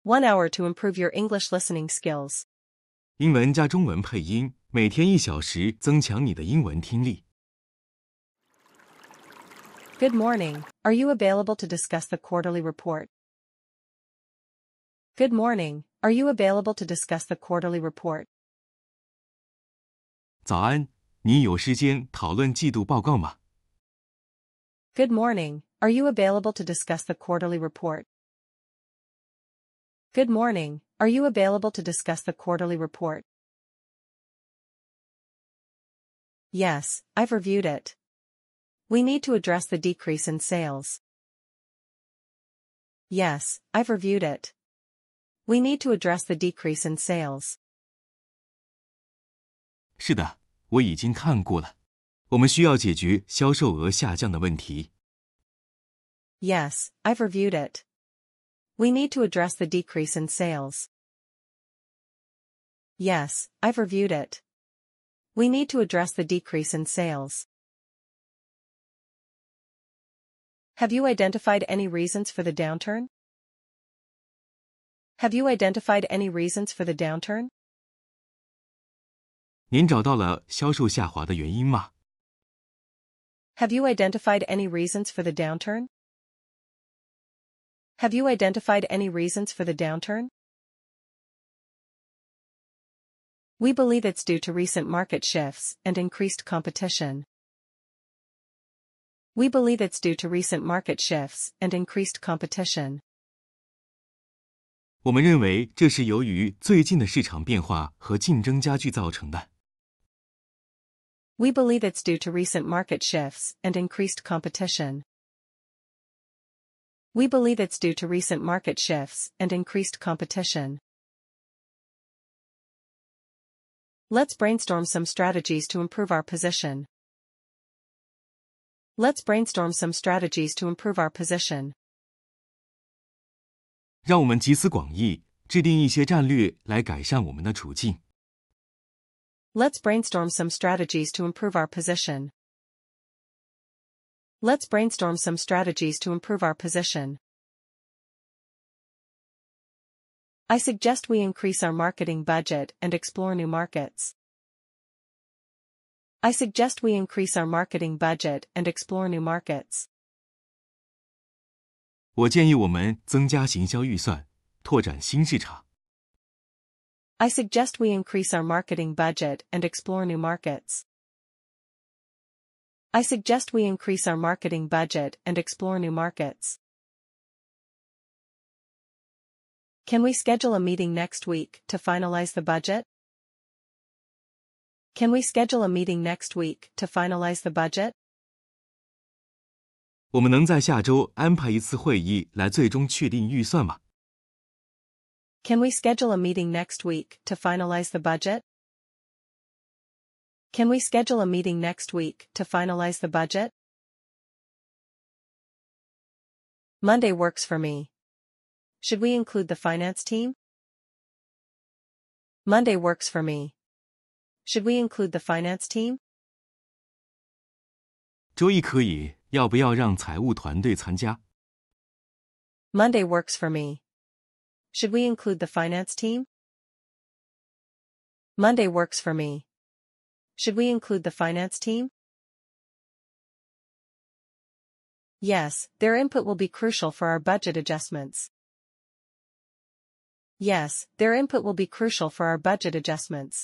1 hour to improve your English listening skills. 英文加中文配音，每天1小时，增强你的英文听力。 Good morning. Are you available to discuss the quarterly report? Good morning. Are you available to discuss the quarterly report? 早安，你有时间讨论季度报告吗？ Good morning. Are you available to discuss the quarterly report? Good morning. Are you available to discuss the quarterly report? Yes, I've reviewed it. We need to address the decrease in sales. Yes, I've reviewed it. We need to address the decrease in sales. 是的，我已经看过了。我们需要解决销售额下降的问题。 Yes, I've reviewed it. We need to address the decrease in sales. Yes, I've reviewed it. We need to address the decrease in sales. Have you identified any reasons for the downturn? Have you identified any reasons for the downturn? 您找到了销售下滑的原因吗？ Have you identified any reasons for the downturn? Have you identified any reasons for the downturn? We believe it's due to recent market shifts and increased competition. We believe it's due to recent market shifts and increased competition. 我们认为这是由于最近的市场变化和竞争加剧造成的。 We believe it's due to recent market shifts and increased competition. We believe it's due to recent market shifts and increased competition. Let's brainstorm some strategies to improve our position. Let's brainstorm some strategies to improve our position. 让我们集思广益，制定一些战略来改善我们的处境。 Let's brainstorm some strategies to improve our position. Let's brainstorm some strategies to improve our position. I suggest we increase our marketing budget and explore new markets. I suggest we increase our marketing budget and explore new markets. 我建议我们增加行销预算，拓展新市场。 I suggest we increase our marketing budget and explore new markets. I suggest we increase our marketing budget and explore new markets. Can we schedule a meeting next week to finalize the budget? Can we schedule a meeting next week to finalize the budget? 我们能在下周安排一次会议来最终确定预算吗？ Can we schedule a meeting next week to finalize the budget? Can we schedule a meeting next week to finalize the budget? Monday works for me. Should we include the finance team? Monday works for me. Should we include the finance team? 周一可以，要不要让财务团队参加？ Monday works for me. Should we include the finance team? Monday works for me. Should we include the finance team? Yes, their input will be crucial for our budget adjustments. Yes, their input will be crucial for our budget adjustments.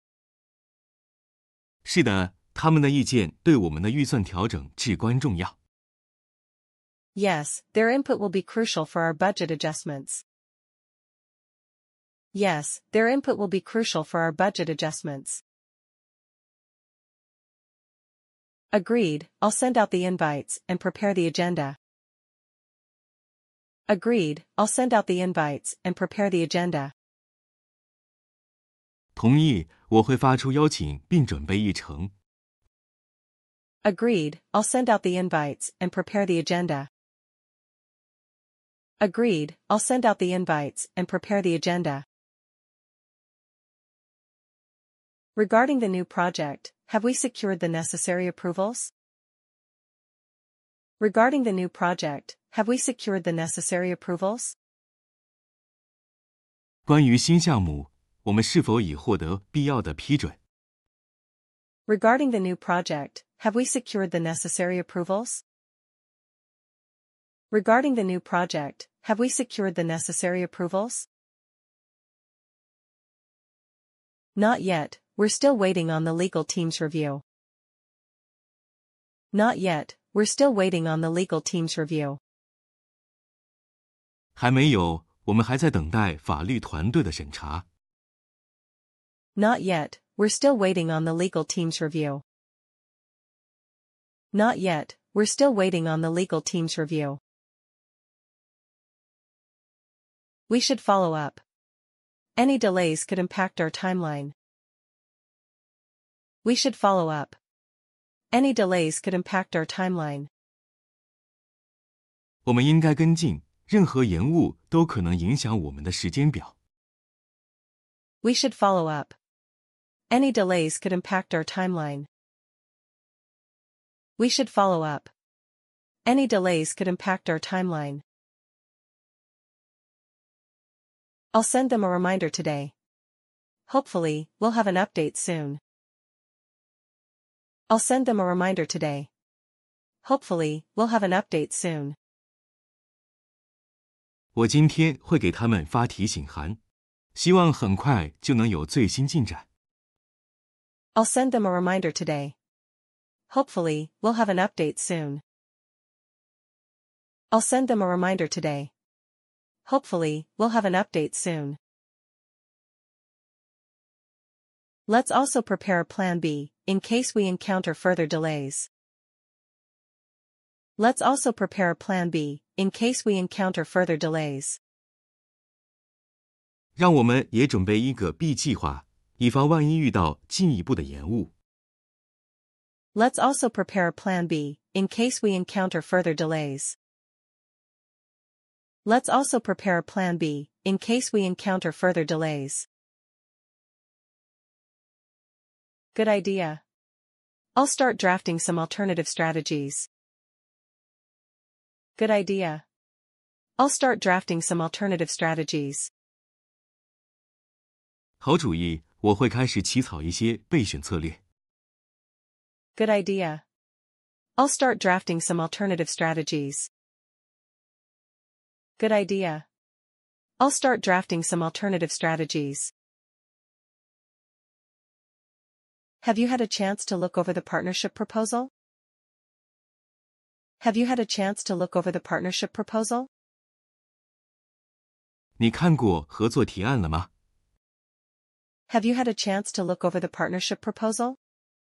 是的，他们的意见对我们的预算调整至关重要。 Yes, their input will be crucial for our budget adjustments. Yes, their input will be crucial for our budget adjustments. Agreed, I'll send out the invites and prepare the agenda. Agreed, I'll send out the invites and prepare the agenda. 同意，我会发出邀请并准备议程。 Agreed, I'll send out the invites and prepare the agenda. Agreed, I'll send out the invites and prepare the agenda. Regarding the new project, have we secured the necessary approvals? Regarding the new project, have we secured the necessary approvals? 关于新项目，我们是否已获得必要的批准？ Regarding the new project, have we secured the necessary approvals? Regarding the new project, have we secured the necessary approvals? Not yet, we're still waiting on the legal team's review. Not yet, we're still waiting on the legal team's review. 还没有，我们还在等待法律团队的审查。 Not yet, we're still waiting on the legal team's review. Not yet, we're still waiting on the legal team's review. We should follow up. Any delays could impact our timeline. We should follow up. Any delays could impact our timeline. 我们应该跟进，任何延误都可能影响我们的时间表。 We should follow up. Any delays could impact our timeline. We should follow up. Any delays could impact our timeline. I'll send them a reminder today. Hopefully, we'll have an update soon. I'll send them a reminder today. Hopefully, we'll have an update soon. 我今天会给他们发提醒函，希望很快就能有最新进展。 I'll send them a reminder today. Hopefully, we'll have an update soon. I'll send them a reminder today. Hopefully, we'll have an update soon. Let's also prepare a plan B, in case we encounter further delays. Let's also prepare a plan B, in case we encounter further delays. 让我们也准备一个 B 计划，以防万一遇到进一步的延误。 Let's also prepare a plan B, in case we encounter further delays. Let's also prepare a plan B, in case we encounter further delays. Good idea. I'll start drafting some alternative strategies. Good idea. I'll start drafting some alternative strategies. 好主意，我会开始起草一些备选策略。 Good idea. I'll start drafting some alternative strategies. Good idea. I'll start drafting some alternative strategies. Have you had a chance to look over the partnership proposal? Have you had a chance to look over the partnership proposal? 你看过合作提案了吗？ Have you had a chance to look over the partnership proposal?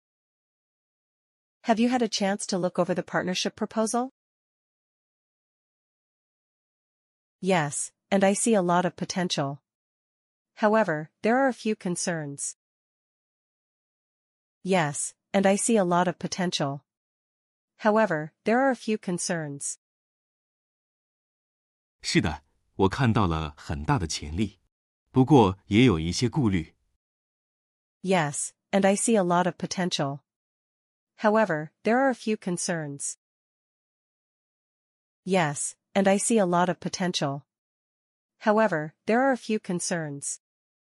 Have you had a chance to look over the partnership proposal? Yes, and I see a lot of potential. However, there are a few concerns. Yes, and I see a lot of potential. However, there are a few concerns. 是的，我看到了很大的潜力，不过也有一些顾虑。 Yes, and I see a lot of potential. However, there are a few concerns. Yes, and I see a lot of potential. However, there are a few concerns.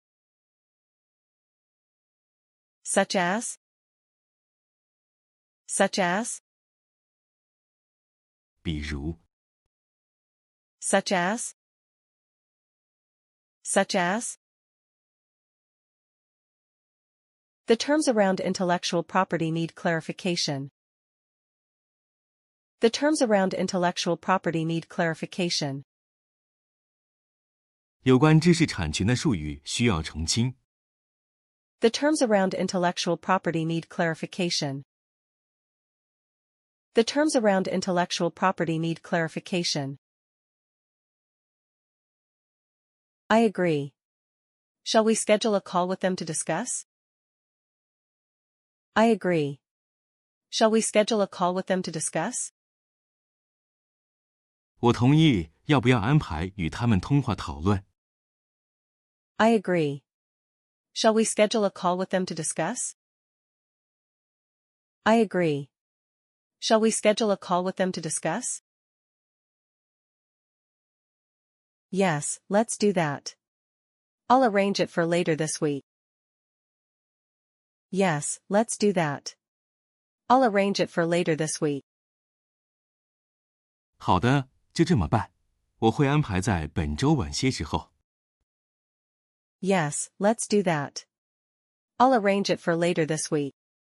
Such as? Such as? 比如， Such as? Such as? The terms around intellectual property need clarification. The terms around intellectual property need clarification. 有关知识产权的术语需要澄清。 The terms around intellectual property need clarification. The terms around intellectual property need clarification. I agree. Shall we schedule a call with them to discuss? I agree. Shall we schedule a call with them to discuss? 我同意，要不要安排与他们通话讨论？ I agree. Shall we schedule a call with them to discuss? I agree. Shall we schedule a call with them to discuss? Yes, let's do that. I'll arrange it for later this week. Yes, let's do that. I'll arrange it for later this week. 好的，就这么办。我会安排在本周晚些时候。 Yes, let's do that. I'll arrange it for later this week.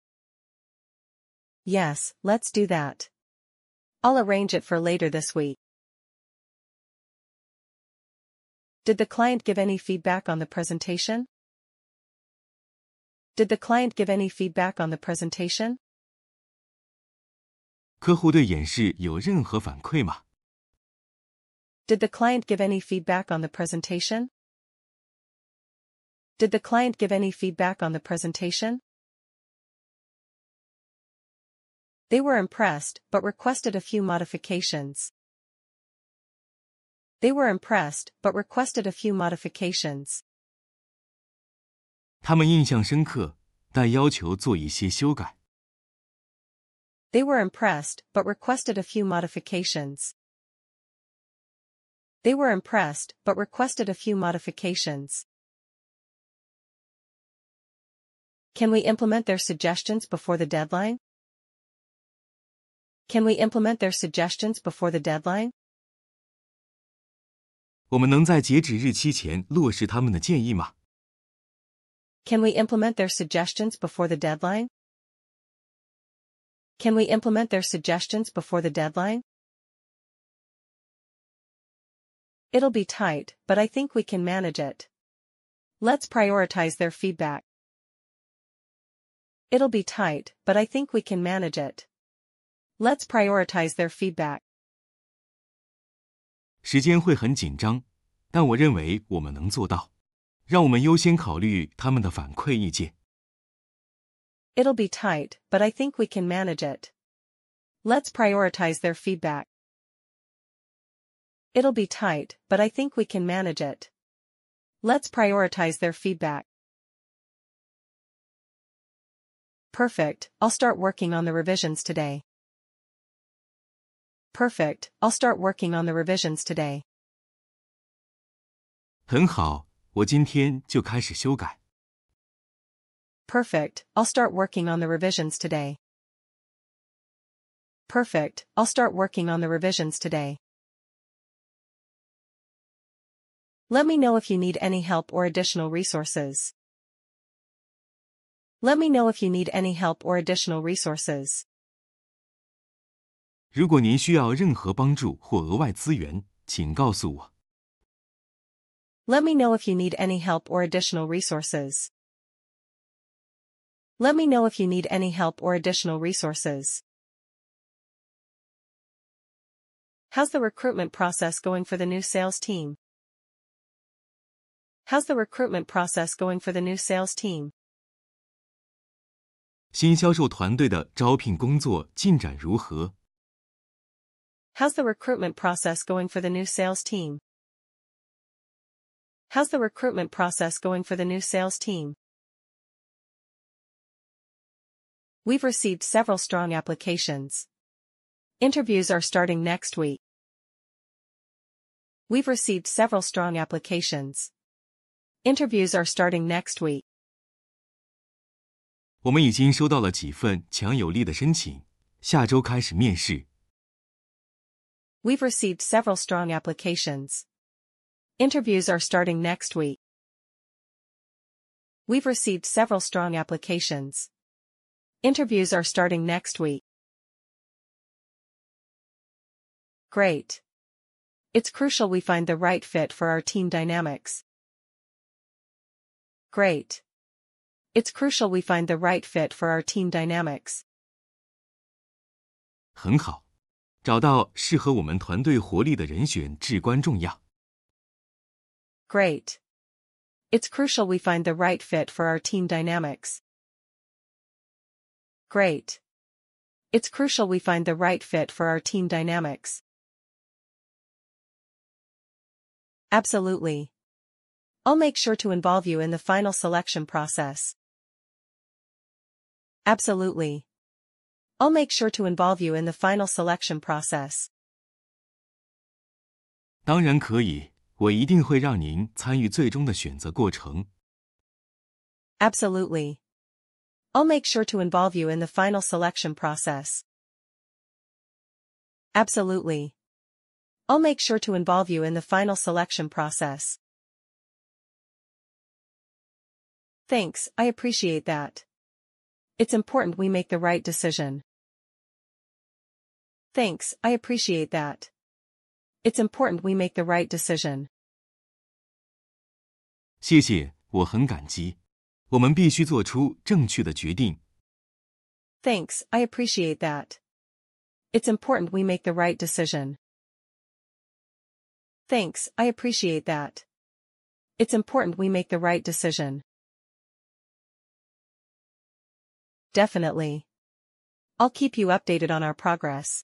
Yes, let's do that. I'll arrange it for later this week. Did the client give any feedback on the presentation? Did the client give any feedback on the presentation? 客户对演示有任何反馈吗？ Did the client give any feedback on the presentation? Did the client give any feedback on the presentation? They were impressed, but requested a few modifications. They were impressed, but requested a few modifications. 他们印象深刻，但要求做一些修改。 They were impressed, but requested a few modifications. They were impressed, but requested a few modifications. Can we implement their suggestions before the deadline? Can we implement their suggestions before the deadline? 我们能在截止日期前落实他们的建议吗？ Can we implement their suggestions before the deadline? Can we implement their suggestions before the deadline? It'll be tight, but I think we can manage it. Let's prioritize their feedback. It'll be tight, but I think we can manage it. Let's prioritize their feedback. 时间会很紧张，但我认为我们能做到。让我们优先考虑他们的反馈意见。 It'll be tight, but I think we can manage it. Let's prioritize their feedback. It'll be tight, but I think we can manage it. Let's prioritize their feedback. Perfect, I'll start working on the revisions today. Perfect, I'll start working on the revisions today. 很好，我今天就开始修改。 Perfect, I'll start working on the revisions today. Perfect, I'll start working on the revisions today. Let me know if you need any help or additional resources. Let me know if you need any help or additional resources. 如果您需要任何帮助或额外资源，请告诉我。 Let me know if you need any help or additional resources. Let me know if you need any help or additional resources. How's the recruitment process going for the new sales team? How's the recruitment process going for the new sales team? 新销售团队的招聘工作进展如何？ How's the recruitment process going for the new sales team? How's the recruitment process going for the new sales team? We've received several strong applications. Interviews are starting next week. We've received several strong applications. Interviews are starting next week. 我们已经收到了几份强有力的申请，下周开始面试。 We've received several strong applications. Interviews are starting next week. We've received several strong applications. Interviews are starting next week. Great. It's crucial we find the right fit for our team dynamics. Great. It's crucial we find the right fit for our team dynamics. 很好，找到适合我们团队活力的人选至关重要。 Great. It's crucial we find the right fit for our team dynamics. Great. It's crucial we find the right fit for our team dynamics. Absolutely. I'll make sure to involve you in the final selection process. Absolutely. I'll make sure to involve you in the final selection process. 当然可以， 我一定会让您参与最终的选择过程。 Absolutely. I'll make sure to involve you in the final selection process. Absolutely. I'll make sure to involve you in the final selection process. Thanks, I appreciate that. It's important we make the right decision. Thanks, I appreciate that. It's important we make the right decision. 谢谢，我很感激。我们必须做出正确的决定。 Thanks, I appreciate that. It's important we make the right decision. Thanks, I appreciate that. It's important we make the right decision. Definitely. I'll keep you updated on our progress.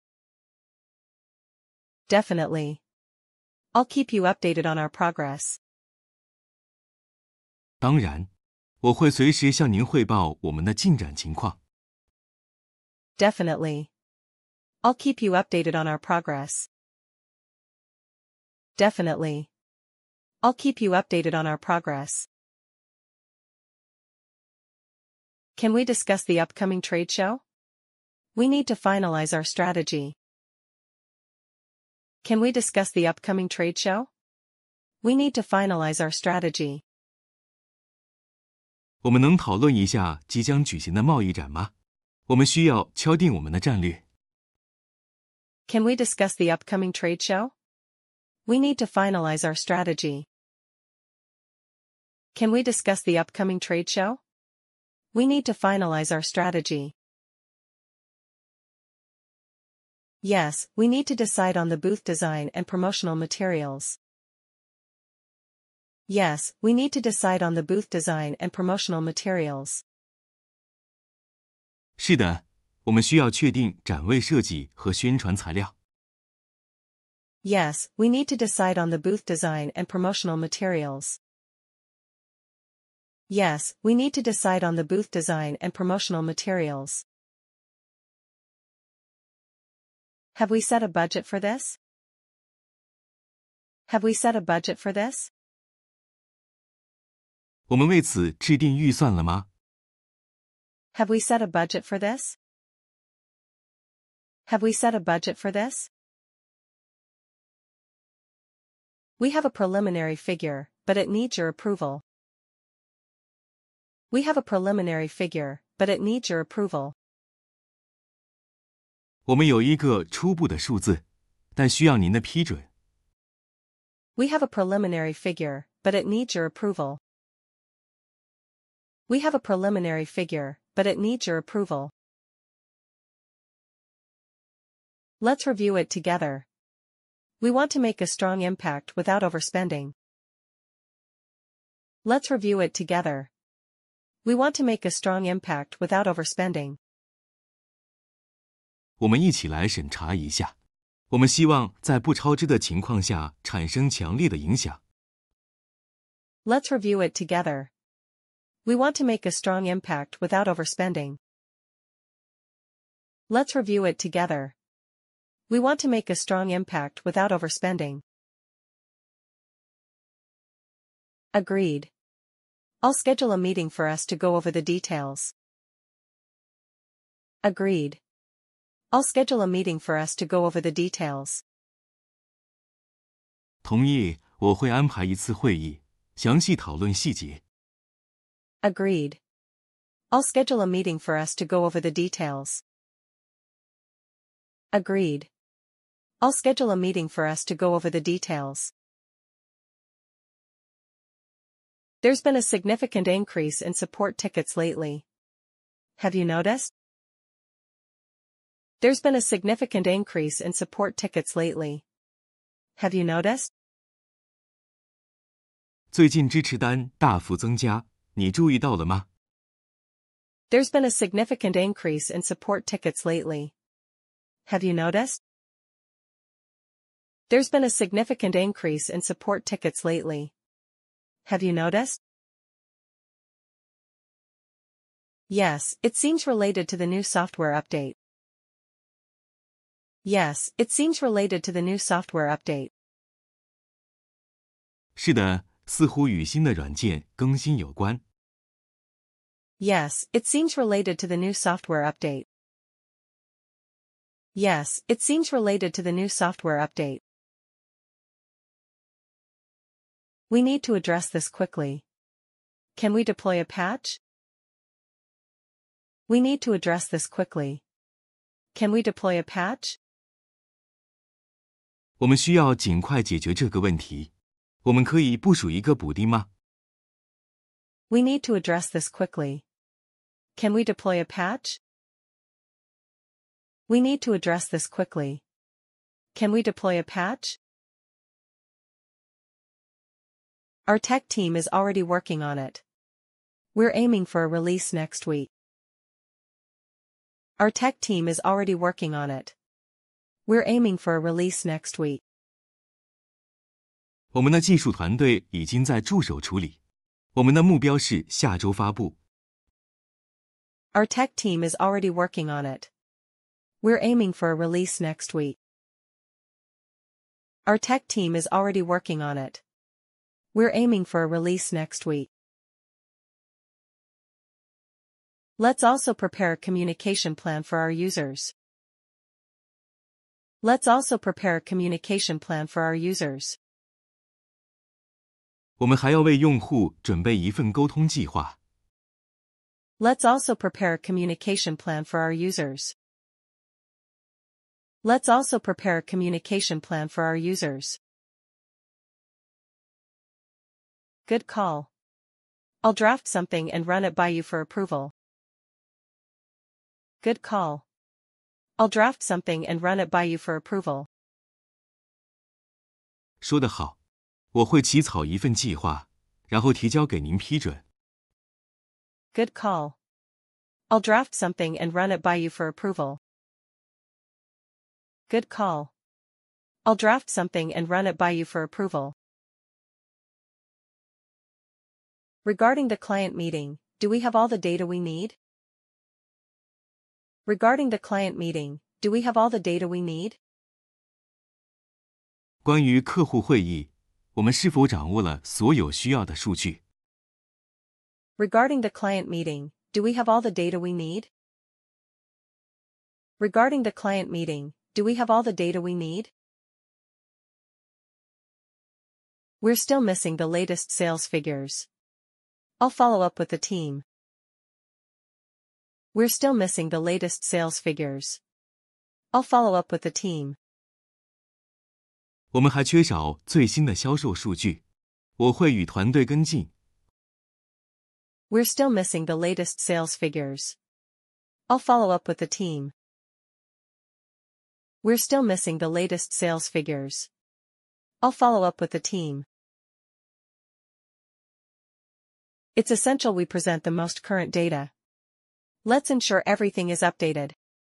Definitely. I'll keep you updated on our progress. 当然，我会随时向您汇报我们的进展情况。 Definitely. I'll keep you updated on our progress. Definitely. I'll keep you updated on our progress. Can we discuss the upcoming trade show? We need to finalize our strategy. Can we discuss the upcoming trade show? We need to finalize our strategy. 我们能讨论一下即将举行的贸易展吗？我们需要敲定我们的战略。 Can we discuss the upcoming trade show? We need to finalize our strategy. Can we discuss the upcoming trade show? We need to finalize our strategy. Yes, we need to decide on the booth design and promotional materials. Yes, we need to decide on the booth design and promotional materials. 是的，我们需要确定展位设计和宣传材料。 Yes, we need to decide on the booth design and promotional materials. Yes, we need to decide on the booth design and promotional materials. Have we set a budget for this? Have we set a budget for this? 我们为此制定预算了吗？ Have we set a budget for this? Have we set a budget for this? We have a preliminary figure, but it needs your approval. We have a preliminary figure, but it needs your approval. 我们有一个初步的数字，但需要您的批准。 We have a preliminary figure, but it needs your approval. We have a preliminary figure, but it needs your approval. Let's review it together. We want to make a strong impact without overspending. Let's review it together. We want to make a strong impact without overspending. 我们一起来审查一下。我们希望在不超支的情况下产生强烈的影响。 Let's review it together. We want to make a strong impact without overspending. Let's review it together. We want to make a strong impact without overspending. Agreed. I'll schedule a meeting for us to go over the details. Agreed. I'll schedule a meeting for us to go over the details. 同意，我会安排一次会议，详细讨论细节。 Agreed. I'll schedule a meeting for us to go over the details. Agreed. I'll schedule a meeting for us to go over the details. There's been a significant increase in support tickets lately. Have you noticed? There's been a significant increase in support tickets lately. Have you noticed? 最近支持单大幅增加，你注意到了吗？ There's been a significant increase in support tickets lately. Have you noticed? There's been a significant increase in support tickets lately. Have you noticed? Yes, it seems related to the new software update. Yes, it seems related to the new software update. 是的，似乎与新的软件更新有关。 Yes, it seems related to the new software update. Yes, it seems related to the new software update. We need to address this quickly. Can we deploy a patch? We need to address this quickly. Can we deploy a patch? 我们需要尽快解决这个问题。我们可以部署一个补丁吗？ We need to address this quickly. Can we deploy a patch? We need to address this quickly. Can we deploy a patch? Our tech team is already working on it. We're aiming for a release next week. Our tech team is already working on it. We're aiming for a release next week. 我们的技术团队已经在助手处理。我们的目标是下周发布。 Our tech team is already working on it. We're aiming for a release next week. Our tech team is already working on it. We're aiming for a release next week. Let's also prepare a communication plan for our users. Let's also prepare a communication plan for our users. 我们还要为用户准备一份沟通计划。 Let's also prepare a communication plan for our users. Let's also prepare a communication plan for our users. Good call. I'll draft something and run it by you for approval. Good call. I'll draft something and run it by you for approval. 说得好，我会起草一份计划，然后提交给您批准。 Good call. I'll draft something and run it by you for approval. Good call. I'll draft something and run it by you for approval. Regarding the client meeting, do we have all the data we need? Regarding the client meeting, do we have all the data we need? 关于客户会议，我们是否掌握了所有需要的数据？ Regarding the client meeting, do we have all the data we need? Regarding the client meeting, do we have all the data we need? We're still missing the latest sales figures. I'll follow up with the team. We're still missing the latest sales figures. I'll follow up with the team. 我们还缺少最新的销售数据，我会与团队跟进。 We're still missing the latest sales figures. I'll follow up with the team. We're still missing the latest sales figures. I'll follow up with the team. It's essential we present the most current data. Let's ensure everything is updated.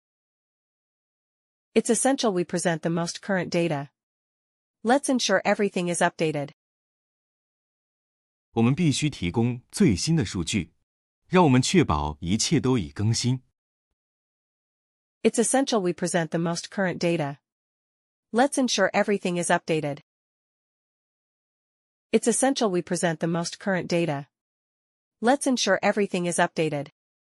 It's essential we present the most current data. Let's ensure everything is updated. 我们必须提供最新的数据，让我们确保一切都已更新。 It's essential we present the most current data. Let's ensure everything is updated. It's essential we present the most current data. Let's ensure everything is updated.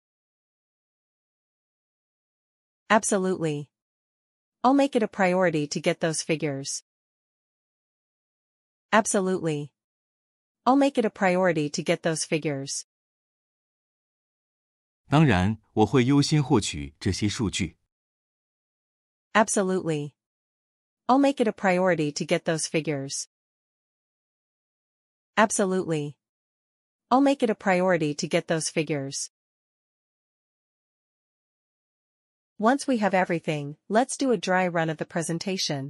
Absolutely. I'll make it a priority to get those figures. Absolutely. I'll make it a priority to get those figures. 当然，我会优先获取这些数据。 Absolutely. I'll make it a priority to get those figures. Absolutely. I'll make it a priority to get those figures. Once we have everything, let's do a dry run of the presentation.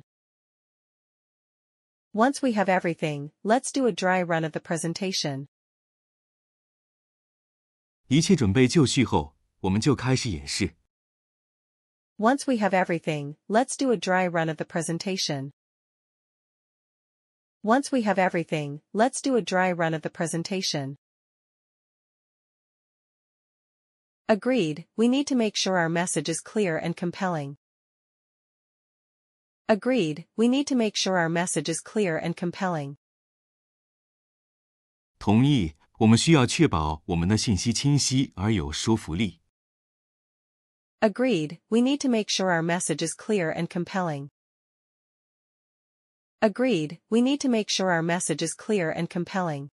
Once we have everything, let's do a dry run of the presentation. 一切准备就绪后，我们就开始演示。 Once we have everything, let's do a dry run of the presentation. Once we have everything, let's do a dry run of the presentation. Agreed, we need to make sure our message is clear and compelling. Agreed, we need to make sure our message is clear and compelling. 同意，我们需要确保我们的信息清晰而有说服力。 Agreed, we need to make sure our message is clear and compelling. Agreed, we need to make sure our message is clear and compelling.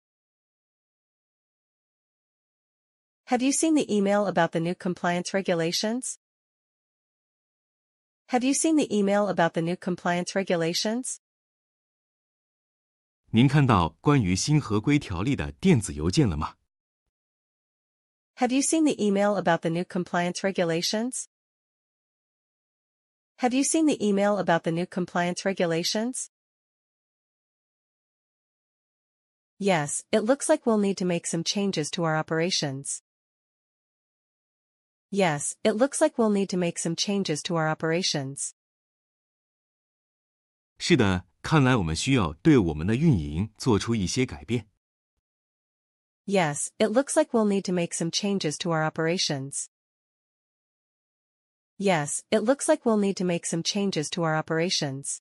Have you seen the email about the new compliance regulations? Have you seen the email about the new compliance regulations? 您看到关于新合规条例的电子邮件了吗？ Have you seen the email about the new compliance regulations? Have you seen the email about the new compliance regulations? Yes, it looks like we'll need to make some changes to our operations. Yes, it looks like we'll need to make some changes to our operations. 是的，看来我们需要对我们的运营做出一些改变。 Yes, it looks like we'll need to make some changes to our operations. Yes, it looks like we'll need to make some changes to our operations.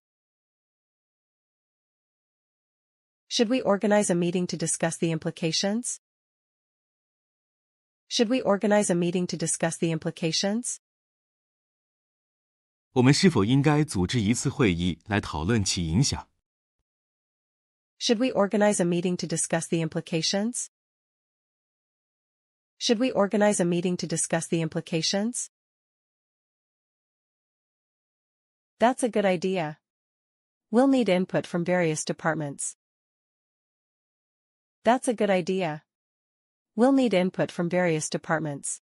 Should we organize a meeting to discuss the implications? Should we organize a meeting to discuss the implications? 我们是否应该组织一次会议来讨论其影响？ Should we organize a meeting to discuss the implications? Should we organize a meeting to discuss the implications? That's a good idea. We'll need input from various departments. That's a good idea. We'll need input from various departments.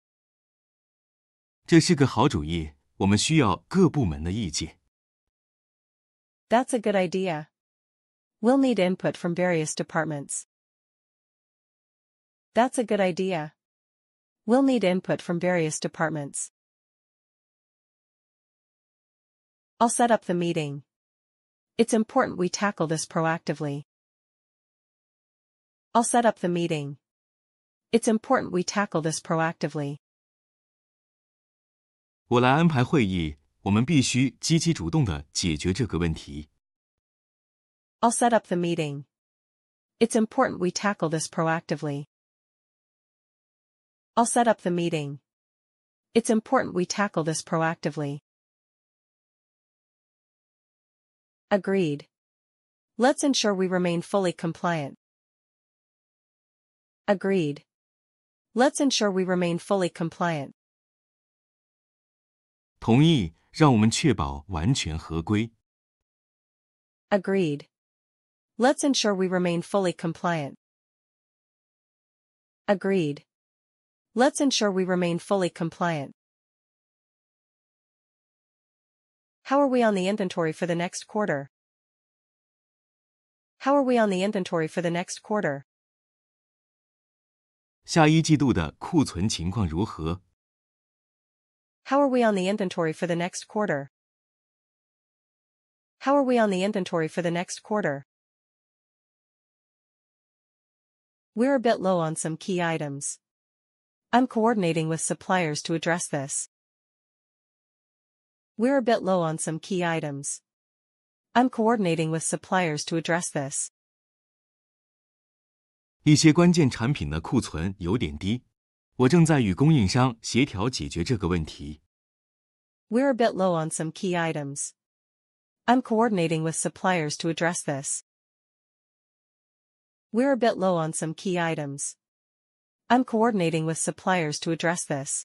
这是个好主意，我们需要各部门的意见。 That's a good idea. We'll need input from various departments. That's a good idea. We'll need input from various departments. I'll set up the meeting. It's important we tackle this proactively. I'll set up the meeting. It's important we tackle this proactively. 我来安排会议，我们必须积极主动地解决这个问题。 I'll set up the meeting. It's important we tackle this proactively. I'll set up the meeting. It's important we tackle this proactively. Agreed. Let's ensure we remain fully compliant. Agreed. Let's ensure we remain fully compliant. 同意，让我们确保完全合规。 Agreed. Let's ensure we remain fully compliant. Agreed. Let's ensure we remain fully compliant. How are we on the inventory for the next quarter? How are we on the inventory for the next quarter? 下一季度的库存情况如何？ How are we on the inventory for the next quarter? How are we on the inventory for the next quarter? We're a bit low on some key items. I'm coordinating with suppliers to address this. We're a bit low on some key items. I'm coordinating with suppliers to address this. 一些关键产品的库存有点低，我正在与供应商协调解决这个问题。 We're a bit low on some key items. I'm coordinating with suppliers to address this. We're a bit low on some key items. I'm coordinating with suppliers to address this.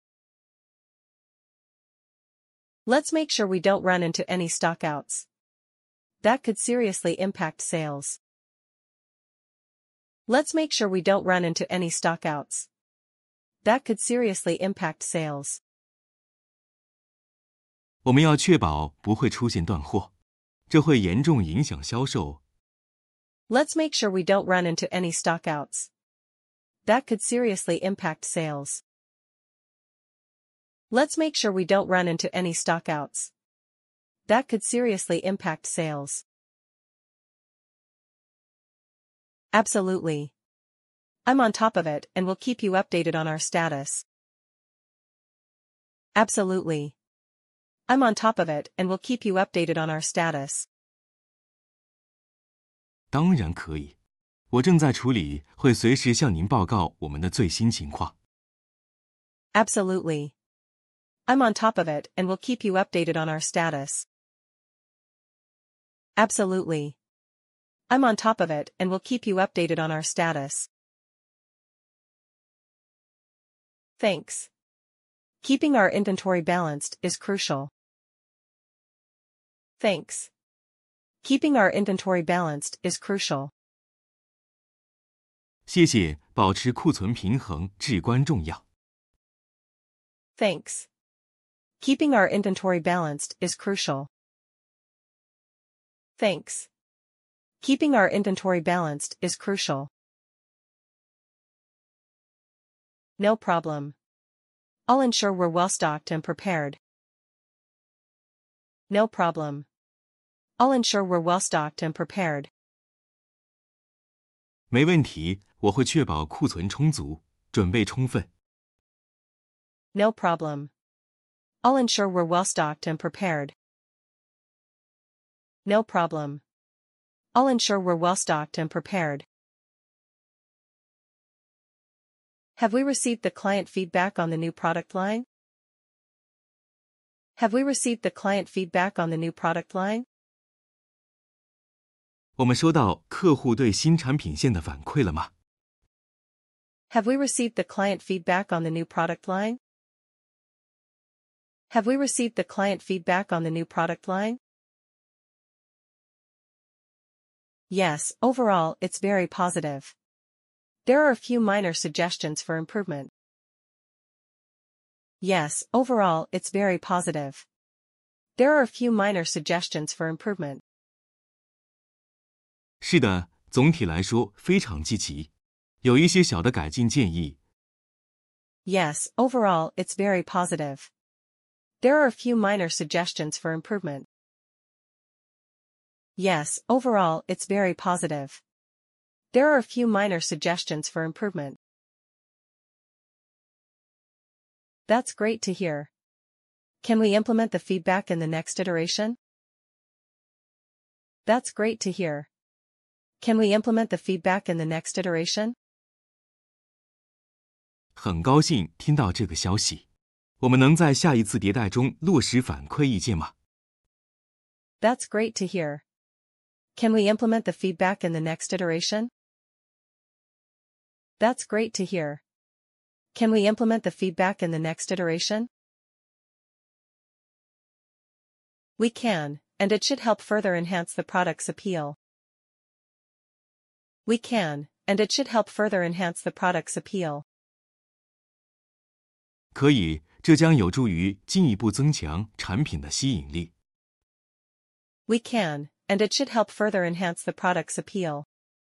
Let's make sure we don't run into any stockouts. That could seriously impact sales. Let's make sure we don't run into any stockouts. That could seriously impact sales. 我们要确保不会出现断货，这会严重影响销售。 Let's make sure we don't run into any stockouts. That could seriously impact sales. Let's make sure we don't run into any stockouts. That could seriously impact sales. Absolutely. I'm on top of it and will keep you updated on our status. Absolutely. I'm on top of it and will keep you updated on our status. 当然可以， 我正在处理，会随时向您报告我们的最新情况。 Absolutely. I'm on top of it and will keep you updated on our status. Absolutely. I'm on top of it and will keep you updated on our status. Thanks. Keeping our inventory balanced is crucial. Thanks. Keeping our inventory balanced is crucial. 谢谢，保持库存平衡至关重要。 Thanks. Keeping our inventory balanced is crucial. Thanks. Keeping our inventory balanced is crucial. No problem. I'll ensure we're well stocked and prepared. No problem. I'll ensure we're well stocked and prepared. 没问题，我会确保库存充足，准备充分。 No problem. I'll ensure we're well stocked and prepared. No problem. I'll ensure we're well stocked and prepared. Have we received the client feedback on the new product line? Have we received the client feedback on the new product line? 我们收到客户对新产品线的反馈了吗？ Have we received the client feedback on the new product line? Have we received the client feedback on the new product line? Yes, overall, it's very positive. There are a few minor suggestions for improvement. Yes, overall, it's very positive. There are a few minor suggestions for improvement. 是的，总体来说非常积极，有一些小的改进建议。 Yes, overall, it's very positive. There are a few minor suggestions for improvement. Yes, overall, it's very positive. There are a few minor suggestions for improvement. That's great to hear. Can we implement the feedback in the next iteration? That's great to hear. Can we implement the feedback in the next iteration? 很高兴听到这个消息。我们能在下一次迭代中落实反馈意见吗？ That's great to hear. Can we implement the feedback in the next iteration? That's great to hear. Can we implement the feedback in the next iteration? We can, and it should help further enhance the product's appeal. We can, and it should help further enhance the product's appeal. 可以，这将有助于进一步增强产品的吸引力。 We can, and it should help further enhance the product's appeal.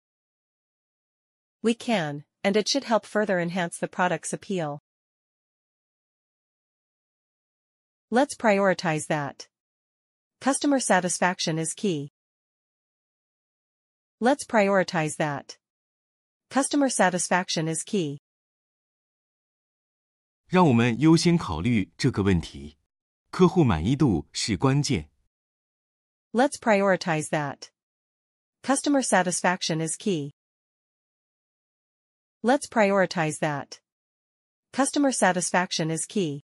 We can, and it should help further enhance the product's appeal. Let's prioritize that. Customer satisfaction is key. Let's prioritize that. Customer satisfaction is key. 让我们优先考虑这个问题。客户满意度是关键。 Let's prioritize that. Customer satisfaction is key. Let's prioritize that. Customer satisfaction is key.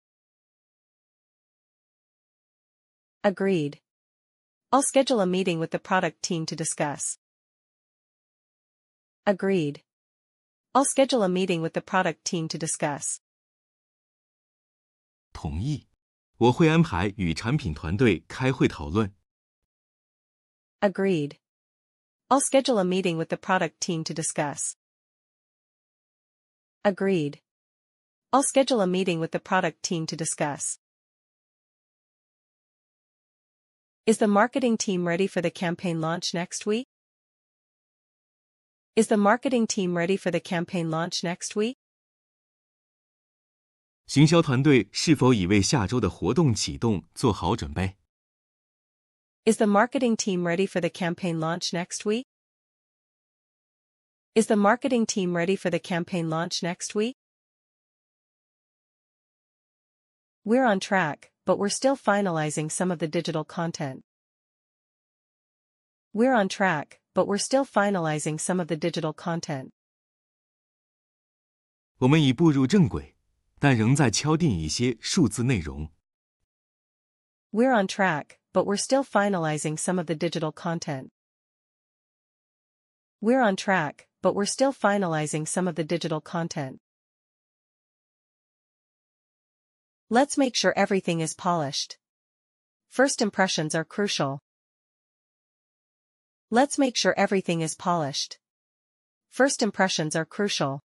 Agreed. I'll schedule a meeting with the product team to discuss. Agreed. I'll schedule a meeting with the product team to discuss. 同意。我会安排与产品团队开会讨论。 Agreed. I'll schedule a meeting with the product team to discuss. Agreed. I'll schedule a meeting with the product team to discuss. Is the marketing team ready for the campaign launch next week? Is the marketing team ready for the campaign launch next week? 行销团队是否已为下周的活动启动做好准备？ Is the marketing team ready for the campaign launch next week? Is the marketing team ready for the campaign launch next week? We're on track, but we're still finalizing some of the digital content. We're on track, but we're still finalizing some of the digital content. 我们已步入正轨，但仍在敲定一些数字内容。 We're on track, but we're still finalizing some of the digital content. We're on track, but we're still finalizing some of the digital content. Let's make sure everything is polished. First impressions are crucial. Let's make sure everything is polished. First impressions are crucial.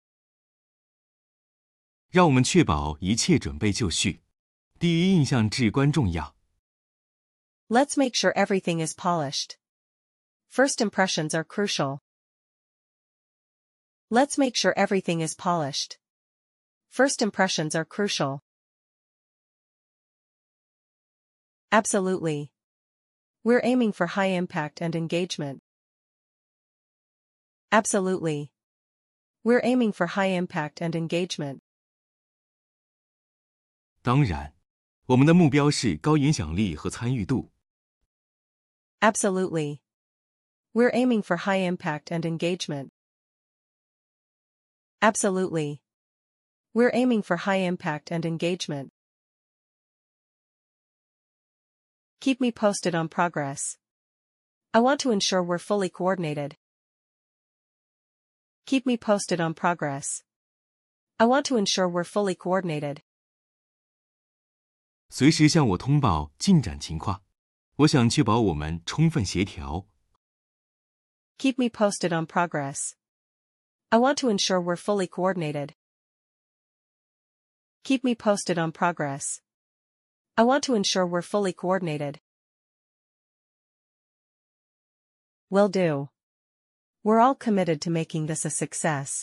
让我们确保一切准备就绪。第一印象至关重要。 Let's make sure everything is polished. First impressions are crucial. Let's make sure everything is polished. First impressions are crucial. Absolutely. We're aiming for high impact and engagement. Absolutely. We're aiming for high impact and engagement. 当然，我们的目标是高影响力和参与度。 Absolutely. We're aiming for high impact and engagement. Absolutely. We're aiming for high impact and engagement. Keep me posted on progress. I want to ensure we're fully coordinated. Keep me posted on progress. I want to ensure we're fully coordinated. 随时向我通报进展情况。我想确保我们充分协调。 Keep me posted on progress. I want to ensure we're fully coordinated. Keep me posted on progress. I want to ensure we're fully coordinated. Will do. We're all committed to making this a success.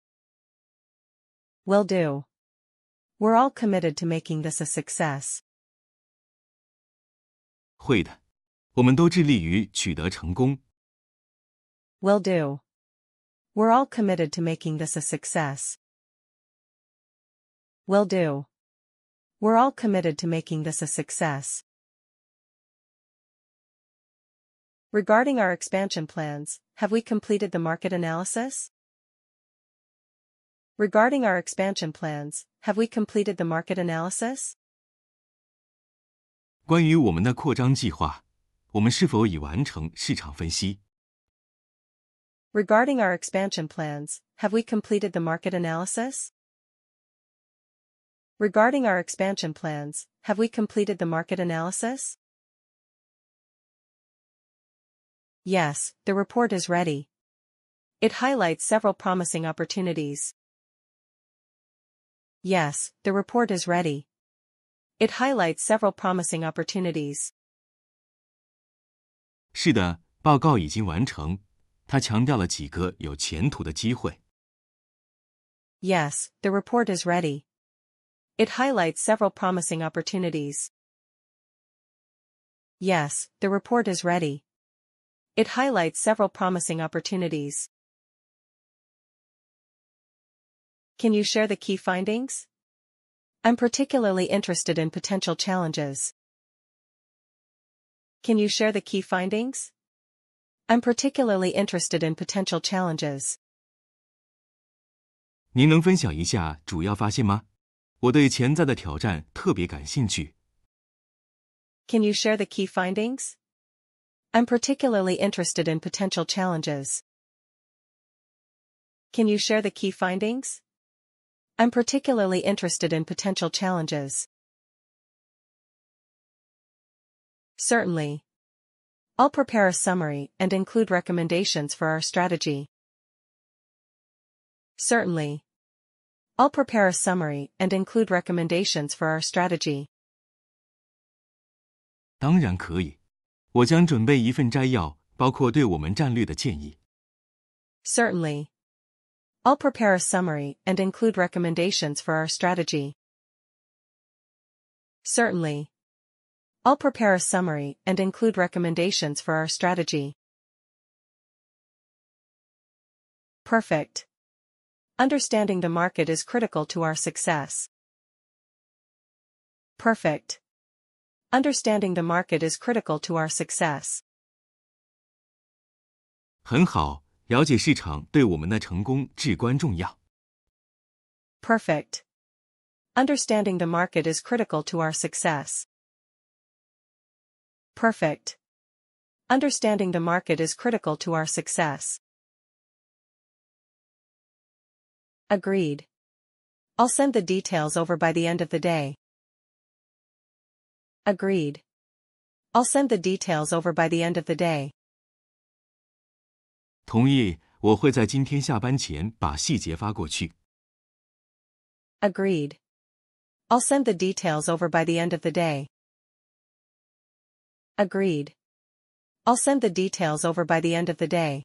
Will do. We're all committed to making this a success. 会的，我们都致力于取得成功。 Will do. We're all committed to making this a success. Will do. We're all committed to making this a success. Regarding our expansion plans, have we completed the market analysis? Regarding our expansion plans, have we completed the market analysis? 关于我们的扩张计划，我们是否已完成市场分析？ Regarding our expansion plans, have we completed the market analysis? Regarding our expansion plans, have we completed the market analysis? Yes, the report is ready. It highlights several promising opportunities. Yes, the report is ready. It highlights several promising opportunities. 是的，报告已经完成。它强调了几个有前途的机会。 Yes, the report is ready. It highlights several promising opportunities. Yes, the report is ready. It highlights several promising opportunities. Can you share the key findings? I'm particularly interested in potential challenges. Can you share the key findings? I'm particularly interested in potential challenges. 您能分享一下主要发现吗？我对潜在的挑战特别感兴趣。 Can you share the key findings? I'm particularly interested in potential challenges. Can you share the key findings? I'm particularly interested in potential challenges. Certainly. I'll prepare a summary and include recommendations for our strategy. Certainly. I'll prepare a summary and include recommendations for our strategy. 当然可以，我将准备一份摘要，包括对我们战略的建议。 Certainly. I'll prepare a summary and include recommendations for our strategy. Certainly. I'll prepare a summary and include recommendations for our strategy. Perfect. Understanding the market is critical to our success. Perfect. Understanding the market is critical to our success. 很好，了解市场对我们的成功至关重要。 Perfect. Understanding the market is critical to our success. Perfect. Understanding the market is critical to our success. Agreed. I'll send the details over by the end of the day. Agreed. I'll send the details over by the end of the day. 同意，我会在今天下班前把细节发过去。 Agreed. I'll send the details over by the end of the day. Agreed. I'll send the details over by the end of the day.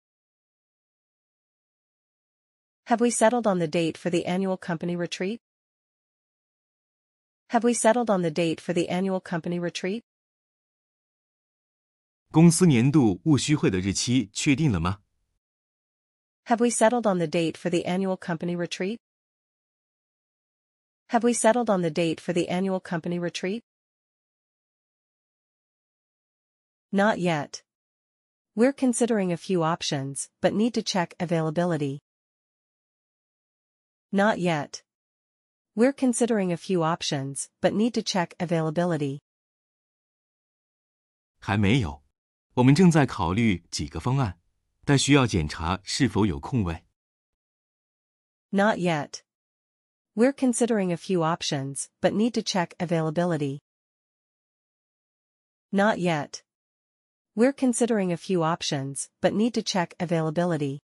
Have we settled on the date for the annual company retreat? Have we settled on the date for the annual company retreat? 公司年度务虚会的日期确定了吗？ Have we settled on the date for the annual company retreat? Have we settled on the date for the annual company retreat? Not yet. We're considering a few options, but need to check availability. Not yet. We're considering a few options, but need to check availability. 还没有，我们正在考虑几个方案，但需要检查是否有空位。 Not yet. We're considering a few options, but need to check availability. Not yet. We're considering a few options, but need to check availability.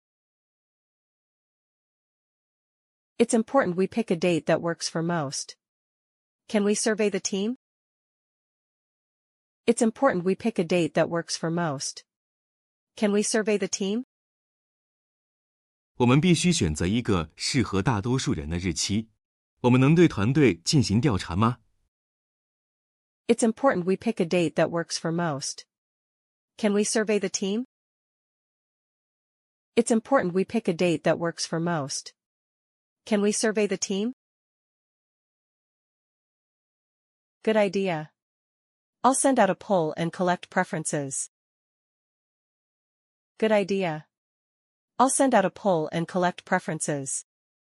It's important we pick a date that works for most. Can we survey the team? It's important we pick a date that works for most. Can we survey the team? 我们必须选择一个适合大多数人的日期。我们能对团队进行调查吗？ It's important we pick a date that works for most. Can we survey the team? It's important we pick a date that works for most. Can we survey the team? Good idea. I'll send out a poll and collect preferences. Good idea. I'll send out a poll and collect preferences.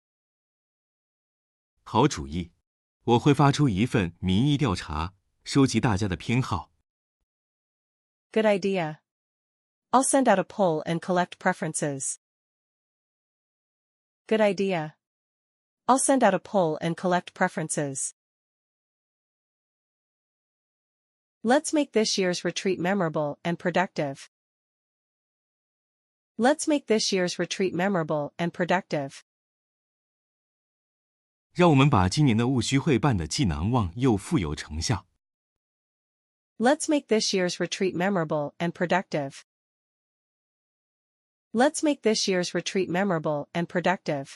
好主意，我会发出一份民意调查，收集大家的偏好。 Good idea. I'll send out a poll and collect preferences. Good idea. I'll send out a poll and collect preferences. Let's make this year's retreat memorable and productive. Let's make this year's retreat memorable and productive. 让我们把今年的务虚会办得既难忘又富有成效。 Let's make this year's retreat memorable and productive. Let's make this year's retreat memorable and productive.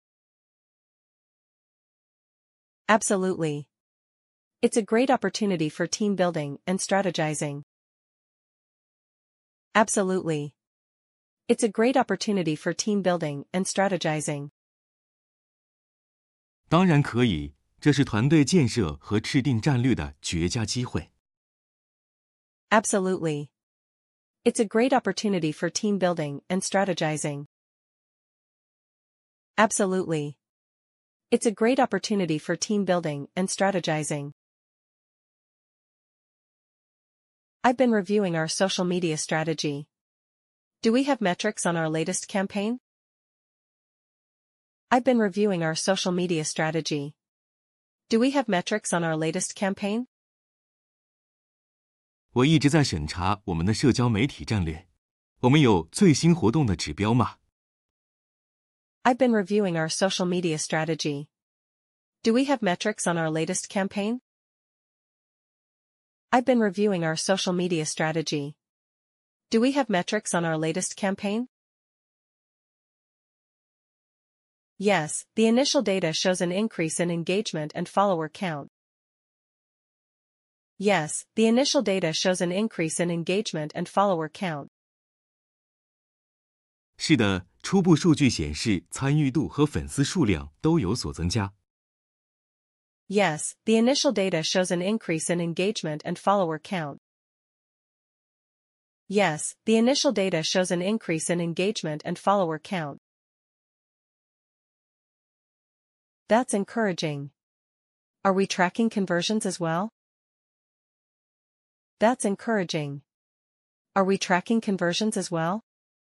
Absolutely. It's a great opportunity for team building and strategizing. Absolutely. It's a great opportunity for team building and strategizing. 当然可以，这是团队建设和制定战略的绝佳机会。 Absolutely. It's a great opportunity for team building and strategizing. Absolutely. It's a great opportunity for team building and strategizing. I've been reviewing our social media strategy. Do we have metrics on our latest campaign? I've been reviewing our social media strategy. Do we have metrics on our latest campaign? 我一直在审查我们的社交媒体战略。我们有最新活动的指标吗？ I've been reviewing our social media strategy. Do we have metrics on our latest campaign? I've been reviewing our social media strategy. Do we have metrics on our latest campaign? Yes, the initial data shows an increase in engagement and follower count. Yes, the initial data shows an increase in engagement and follower count. 是的，初步数据显示参与度和粉丝数量都有所增加。 Yes, the initial data shows an increase in engagement and follower count. Yes, the initial data shows an increase in engagement and follower count. That's encouraging. Are we tracking conversions as well? That's encouraging. Are we tracking conversions as well?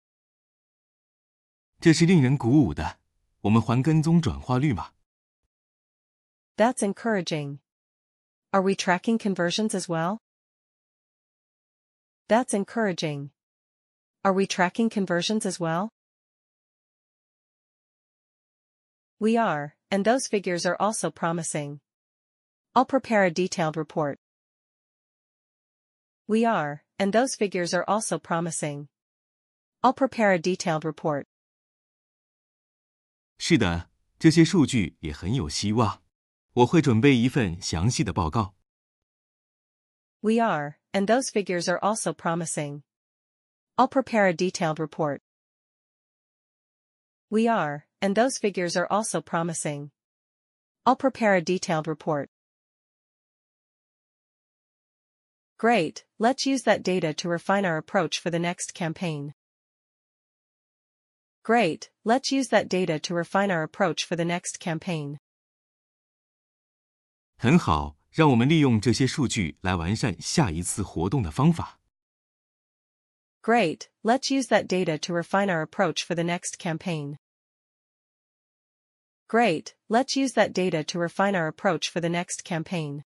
这是令人鼓舞的。我们还跟踪转化率吗？ That's encouraging. Are we tracking conversions as well? That's encouraging. Are we tracking conversions as well? We are, and those figures are also promising. I'll prepare a detailed report. We are, and those figures are also promising. I'll prepare a detailed report. 是的，这些数据也很有希望。我会准备一份详细的报告。 We are, and those figures are also promising. I'll prepare a detailed report. We are, and those figures are also promising. I'll prepare a detailed report. Great, let's use that data to refine our approach for the next campaign. Great, let's use that data to refine our approach for the next campaign. 很好，让我们利用这些数据来完善下一次活动的方法。 Great, let's use that data to refine our approach for the next campaign. Great, let's use that data to refine our approach for the next campaign.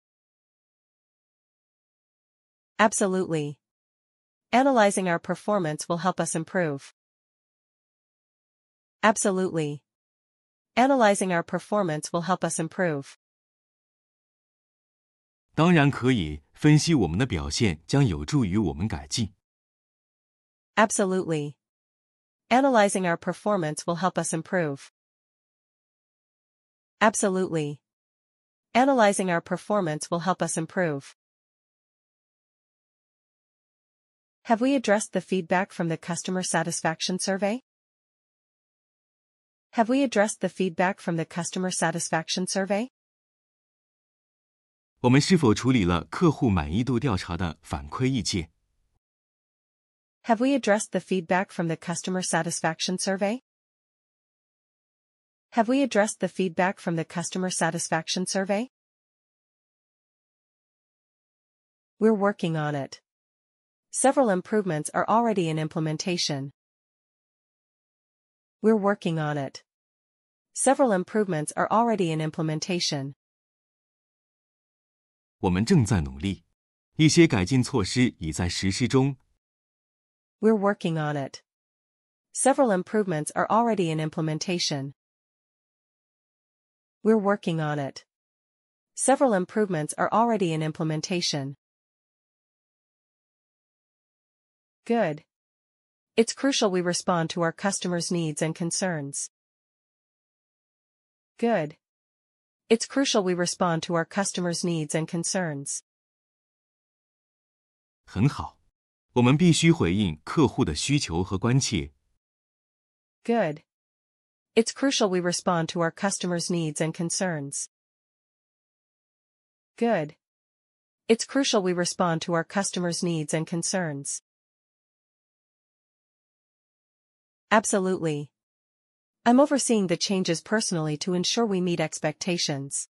Absolutely. Analyzing our performance will help us improve. Absolutely. Analyzing our performance will help us improve. 当然可以，分析我们的表现将有助于我们改进。 Absolutely. Analyzing our performance will help us improve. Absolutely. Analyzing our performance will help us improve. Have we addressed the feedback from the customer satisfaction survey? Have we addressed the feedback from the customer satisfaction survey? 我们是否处理了客户满意度调查的反馈意见？ Have we addressed the feedback from the customer satisfaction survey? Have we addressed the feedback from the customer satisfaction survey? We're working on it. Several improvements are already in implementation. We're working on it. Several improvements are already in implementation. 我们正在努力，一些改进措施已在实施中。 We're working on it. Several improvements are already in implementation. We're working on it. Several improvements are already in implementation. Good. It's crucial we respond to our customers' needs and concerns. Good. It's crucial we respond to our customers' needs and concerns. 很好，我们必须回应客户的需求和关切。 Good. It's crucial we respond to our customers' needs and concerns. Good. It's crucial we respond to our customers' needs and concerns. Absolutely. I'm overseeing the changes personally to ensure we meet expectations.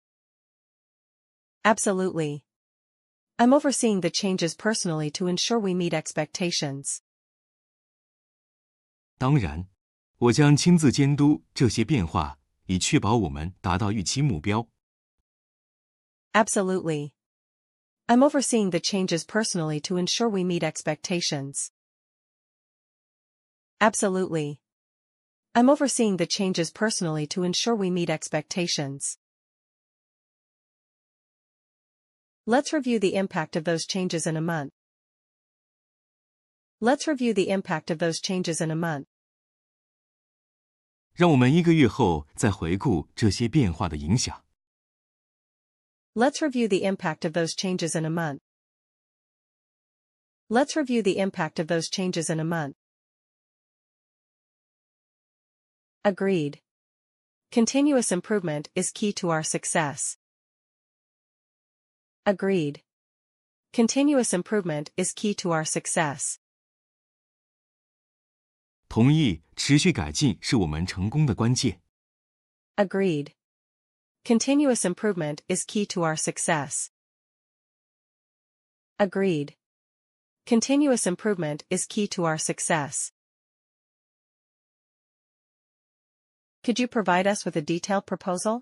Absolutely. I'm overseeing the changes personally to ensure we meet expectations. 当然，我将亲自监督这些变化，以确保我们达到预期目标。 Absolutely. I'm overseeing the changes personally to ensure we meet expectations. Absolutely. I'm overseeing the changes personally to ensure we meet expectations. Let's review the impact of those changes in a month. Let's review the impact of those changes in a month. 让我们1个月后再回顾这些变化的影响。 Let's review the impact of those changes in a month. Let's review the impact of those changes in a month. Agreed. Continuous improvement is key to our success. Agreed. Continuous improvement is key to our success. 同意，持续改进是我们成功的关键。 Agreed. Continuous improvement is key to our success. Agreed. Continuous improvement is key to our success. Could you provide us with a detailed proposal?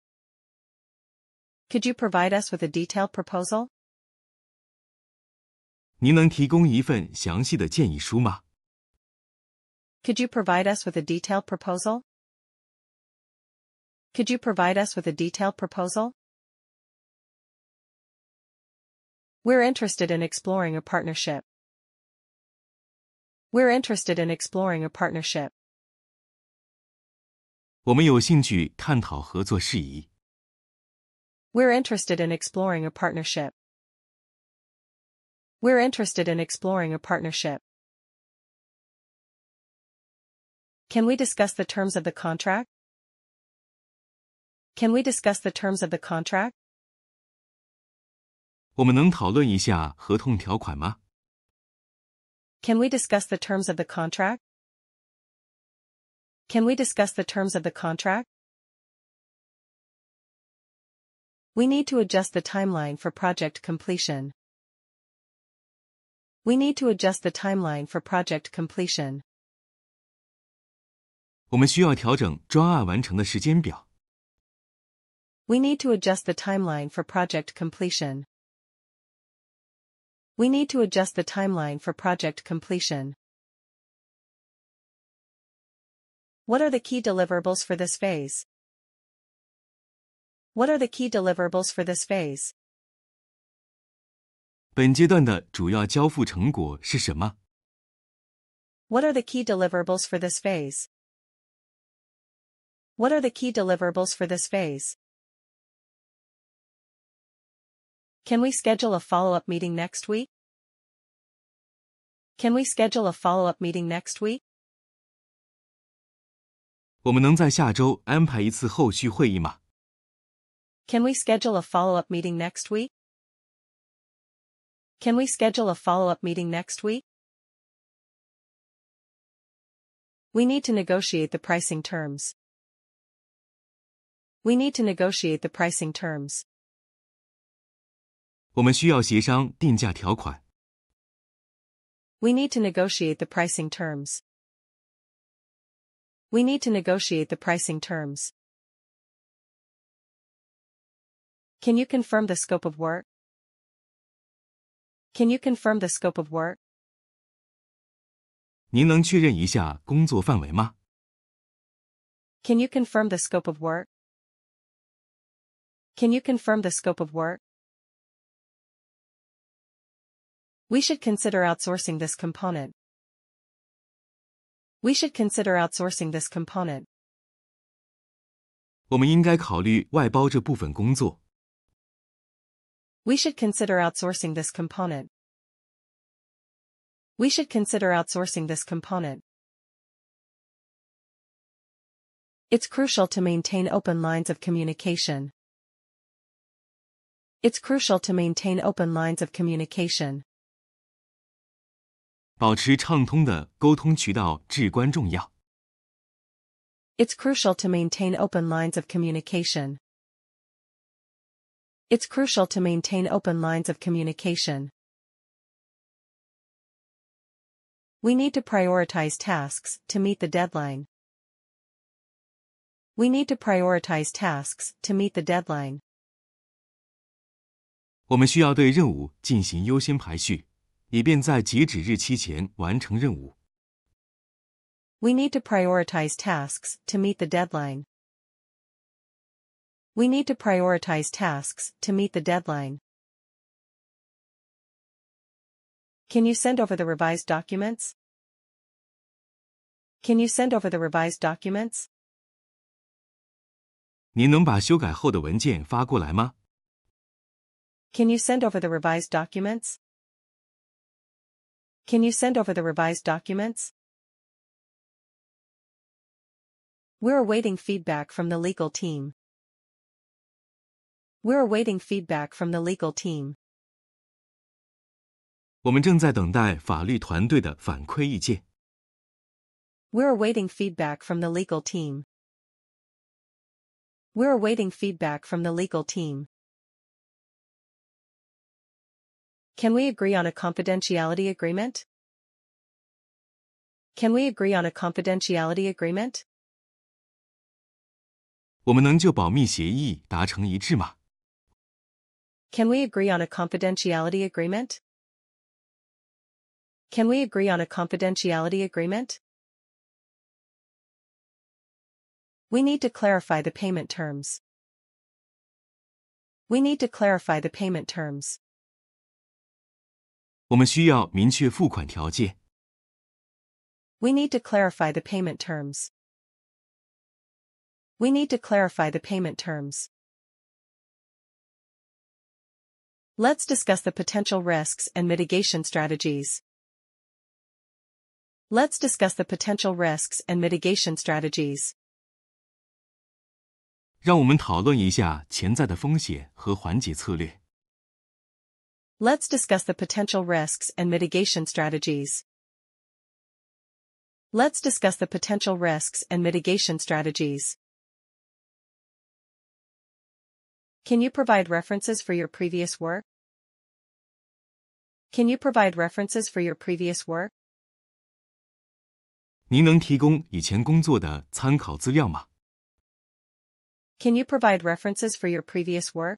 Could you provide us with a detailed proposal? 您能提供一份详细的建议书吗？ Could you provide us with a detailed proposal? Could you provide us with a detailed proposal? We're interested in exploring a partnership. We're interested in exploring a partnership. 我们有兴趣探讨合作事宜。 We're interested in exploring a partnership. We're interested in exploring a partnership. Can we discuss the terms of the contract? Can we discuss the terms of the contract? 我们能讨论一下合同条款吗？ Can we discuss the terms of the contract? Can we discuss the terms of the contract? We need to adjust the timeline for project completion. We need to adjust the timeline for project completion. 我们需要调整专案完成的时间表。 We need to adjust the timeline for project completion. We need to adjust the timeline for project completion. What are the key deliverables for this phase? What are the key deliverables for this phase? 本阶段的主要交付成果是什么？ What are the key deliverables for this phase? What are the key deliverables for this phase? Can we schedule a follow-up meeting next week? Can we schedule a follow-up meeting next week? 我们能在下周安排一次后续会议吗？ Can we schedule a follow-up meeting next week? Can we schedule a follow-up meeting next week? We need to negotiate the pricing terms. We need to negotiate the pricing terms. 我们需要协商定价条款。 We need to negotiate the pricing terms. We need to negotiate the pricing terms. Can you confirm the scope of work? Can you confirm the scope of work? 您能确认一下工作范围吗？ Can you confirm the scope of work? Can you confirm the scope of work? We should consider outsourcing this component. We should consider outsourcing this component. 我们应该考虑外包这部分工作。 We should consider outsourcing this component. We should consider outsourcing this component. It's crucial to maintain open lines of communication. It's crucial to maintain open lines of communication. 保持畅通的沟通渠道至关重要。 It's crucial to maintain open lines of communication. It's crucial to maintain open lines of communication. We need to prioritize tasks to meet the deadline. We need to prioritize tasks to meet the deadline. 我们需要对任务进行优先排序，以便在截止日期前完成任务。 We need to prioritize tasks to meet the deadline. We need to prioritize tasks to meet the deadline. Can you send over the revised documents? Can you send over the revised documents? 您能把修改后的文件发过来吗？ Can you send over the revised documents? Can you send over the revised documents? We're awaiting feedback from the legal team. We're awaiting feedback from the legal team. 我们正在等待法律团队的反馈意见。 We're awaiting feedback from the legal team. We're awaiting feedback from the legal team. Can we agree on a confidentiality agreement? Can we agree on a confidentiality agreement? 我们能就保密协议达成一致吗？ Can we agree on a confidentiality agreement? Can we agree on a confidentiality agreement? We need to clarify the payment terms. We need to clarify the payment terms. 我们需要明确付款条件。 We need to clarify the payment terms. We need to clarify the payment terms. Let's discuss the potential risks and mitigation strategies. Let's discuss the potential risks and mitigation strategies. 让我们讨论一下潜在的风险和缓解策略。 Let's discuss the potential risks and mitigation strategies. Let's discuss the potential risks and mitigation strategies. Can you provide references for your previous work? Can you provide references for your previous work? 您能提供以前工作的参考资料吗？ Can you provide references for your previous work?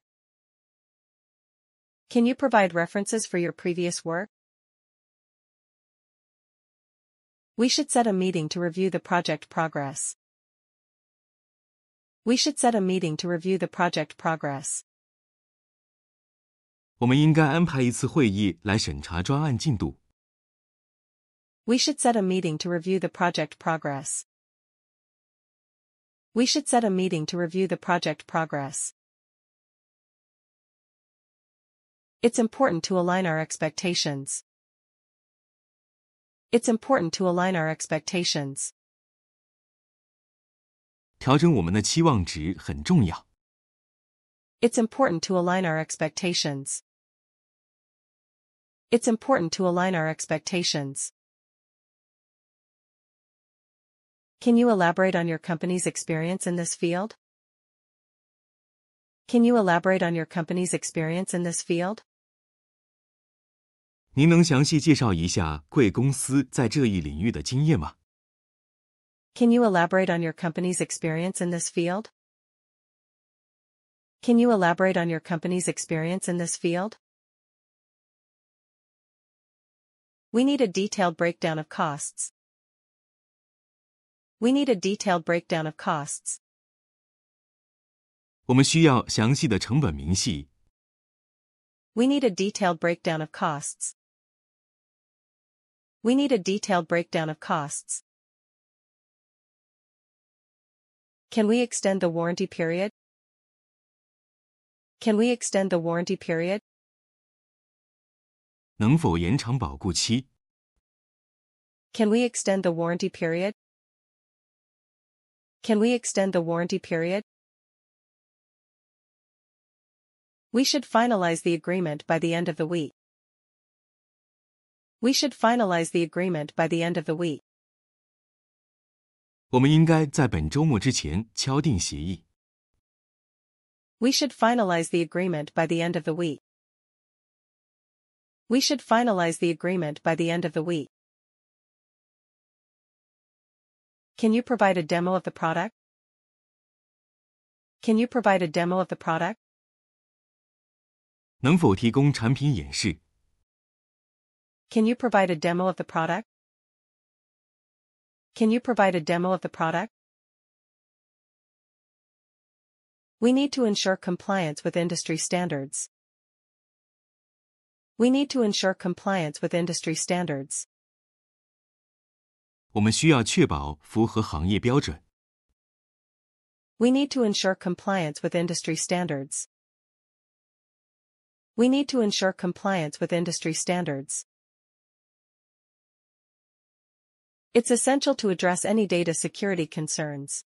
Can you provide references for your previous work? We should set a meeting to review the project progress. We should set a meeting to review the project progress. 我们应该安排一次会议来审查专案进度。 We should set a meeting to review the project progress. We should set a meeting to review the project progress. It's important to align our expectations. It's important to align our expectations. 调整我们的期望值很重要。 It's important to align our expectations. It's important to align our expectations. Can you elaborate on your company's experience in this field? Can you elaborate on your company's experience in this field? 您能详细介绍一下贵公司在这一领域的经验吗？ Can you elaborate on your company's experience in this field? Can you elaborate on your company's experience in this field? We need a detailed breakdown of costs. We need a detailed breakdown of costs. 我们需要详细的成本明细。 We need a detailed breakdown of costs. We need a detailed breakdown of costs. Can we extend the warranty period? Can we extend the warranty period? 能否延长保固期？ Can we extend the warranty period? Can we extend the warranty period? We should finalize the agreement by the end of the week. We should finalize the agreement by the end of the week. 我们应该在本周末之前敲定协议。 We should finalize the agreement by the end of the week. We should finalize the agreement by the end of the week. Can you provide a demo of the product? Can you provide a demo of the product? 能否提供产品演示？ Can you provide a demo of the product? Can you provide a demo of the product? We need to ensure compliance with industry standards. We need to ensure compliance with industry standards. 我们需要确保符合行业标准。 We need to ensure compliance with industry standards. We need to ensure compliance with industry standards. It's essential to address any data security concerns.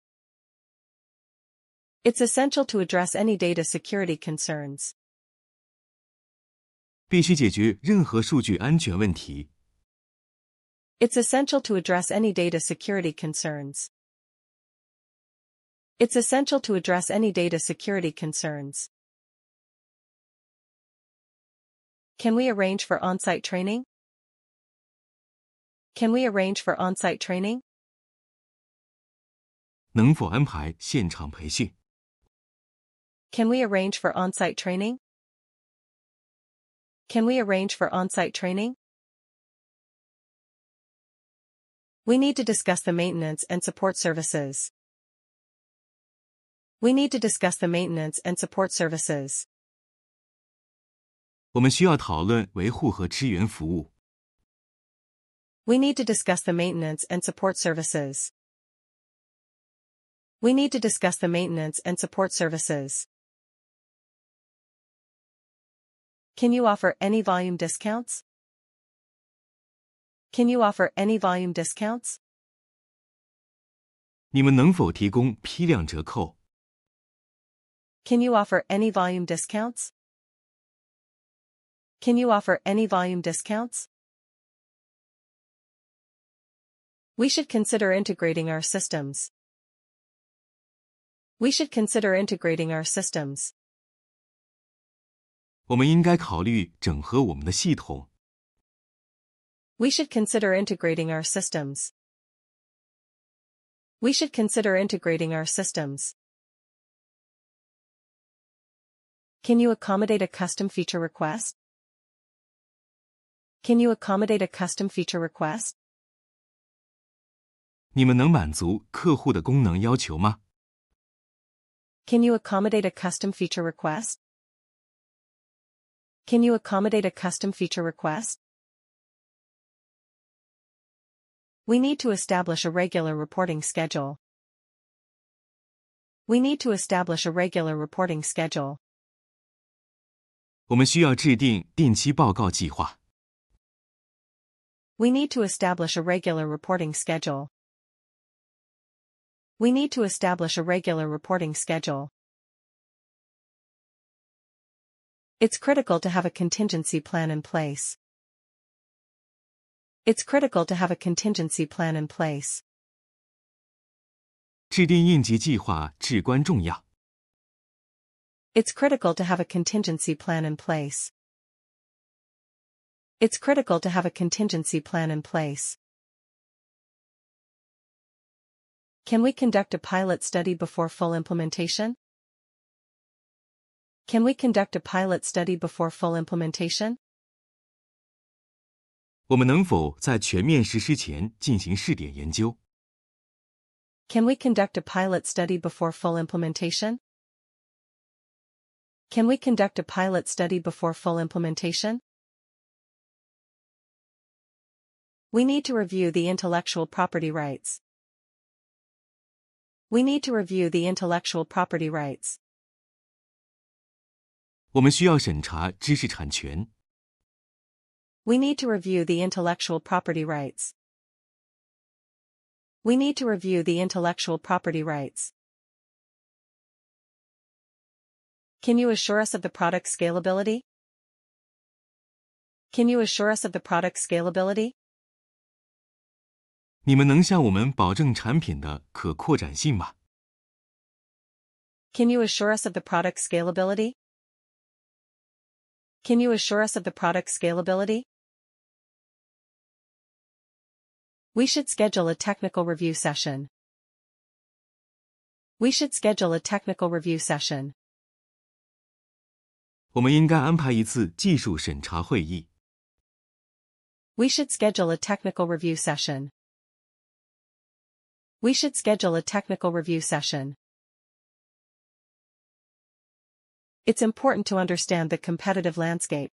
It's essential to address any data security concerns. 必须解决任何数据安全问题。 It's essential to address any data security concerns. It's essential to address any data security concerns. Can we arrange for on-site training? Can we arrange for on-site training? 能否安排现场培训？ Can we arrange for on-site training? Can we arrange for on-site training? We need to discuss the maintenance and support services. We need to discuss the maintenance and support services. 我们需要讨论维护和支援服务。 We need to discuss the maintenance and support services. We need to discuss the maintenance and support services. Can you offer any volume discounts? Can you offer any volume discounts? 你们能否提供批量折扣？ Can you offer any volume discounts? Can you offer any volume discounts? We should consider integrating our systems. We should consider integrating our systems. 我们应该考虑整合我们的系统。 We should consider integrating our systems. We should consider integrating our systems. Can you accommodate a custom feature request? Can you accommodate a custom feature request? 你们能满足客户的功能要求吗？ Can you accommodate a custom feature request? Can you accommodate a custom feature request? We need to establish a regular reporting schedule. We need to establish a regular reporting schedule. 我们需要制定定期报告计划。 We need to establish a regular reporting schedule. We need to establish a regular reporting schedule. It's critical to have a contingency plan in place. It's critical to have a contingency plan in place. 制定应急计划至关重要。 It's critical to have a contingency plan in place. It's critical to have a contingency plan in place. Can we conduct a pilot study before full implementation? Can we conduct a pilot study before full implementation? 我们能否在全面实施前进行试点研究？ Can we conduct a pilot study before full implementation? Can we conduct a pilot study before full implementation? We need to review the intellectual property rights. We need to review the intellectual property rights. 我们需要审查知识产权。 We need to review the intellectual property rights. We need to review the intellectual property rights. Can you assure us of the product scalability? Can you assure us of the product scalability? 你们能向我们保证产品的可扩展性吗？ Can you assure us of the product scalability? Can you assure us of the product scalability? We should schedule a technical review session. We should schedule a technical review session. 我们应该安排一次技术审查会议。 We should schedule a technical review session. We should schedule a technical review session. It's important to understand the competitive landscape.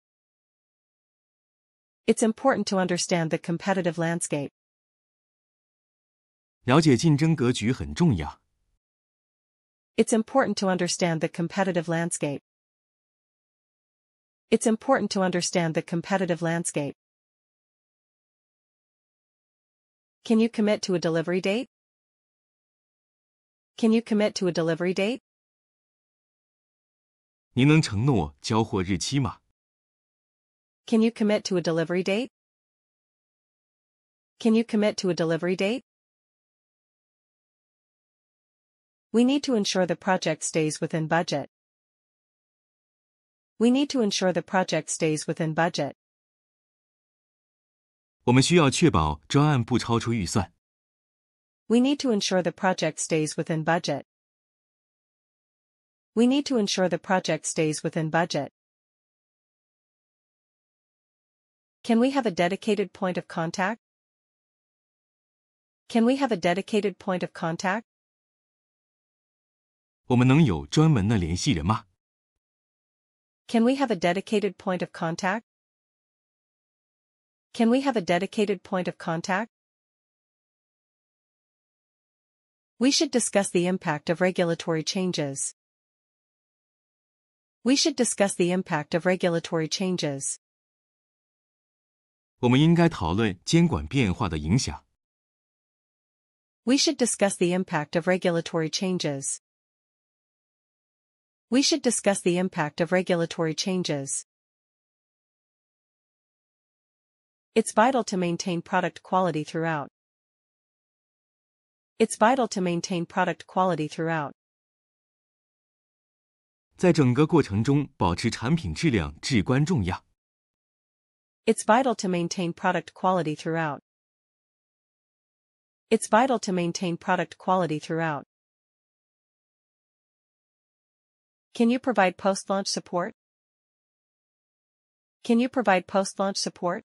It's important to understand the competitive landscape. 了解竞争格局很重要。 It's important to understand the competitive landscape. It's important to understand the competitive landscape. Can you commit to a delivery date? Can you commit to a delivery date? 您能承诺交货日期吗？ Can you commit to a delivery date? Can you commit to a delivery date? We need to ensure the project stays within budget. We need to ensure the project stays within budget. 我们需要确保专案不超出预算。 We need to ensure the project stays within budget. We need to ensure the project stays within budget. Can we have a dedicated point of contact? Can we have a dedicated point of contact? 我们能有专门的联系人吗？ Can we have a dedicated point of contact? Can we have a dedicated point of contact? We should discuss the impact of regulatory changes. We should discuss the impact of regulatory changes. 我们应该讨论监管变化的影响。 We should discuss the impact of regulatory changes. We should discuss the impact of regulatory changes. It's vital to maintain product quality throughout. It's vital to maintain product quality throughout. 在整个过程中保持产品质量至关重要。 It's vital to maintain product quality throughout. It's vital to maintain product quality throughout. Can you provide post-launch support? Can you provide post-launch support?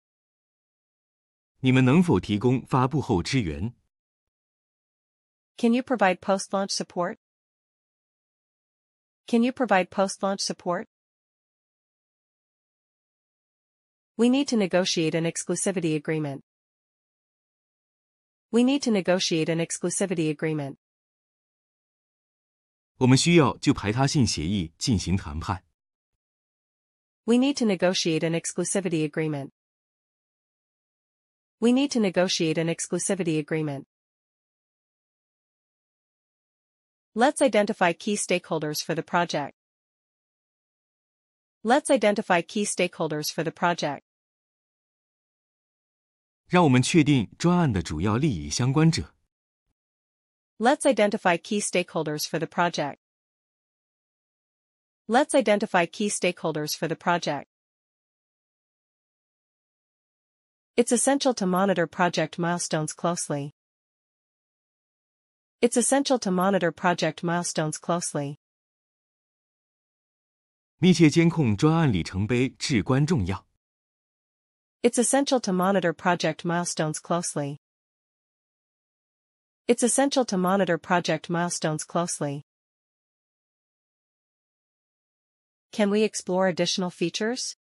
你们能否提供发布后支援？ Can you provide post-launch support? Can you provide post-launch support? We need to negotiate an exclusivity agreement. We need to negotiate an exclusivity agreement. 我们需要就排他性协议进行谈判。 We need to negotiate an exclusivity agreement. We need to negotiate an exclusivity agreement. Let's identify key stakeholders for the project. Let's identify key stakeholders for the project. 让我们确定专案的主要利益相关者。 Let's identify key stakeholders for the project. Let's identify key stakeholders for the project. It's essential to monitor project milestones closely. It's essential to monitor project milestones closely. 密切监控专案里程碑至关重要。 It's essential to monitor project milestones closely. It's essential to monitor project milestones closely. Can we explore additional features?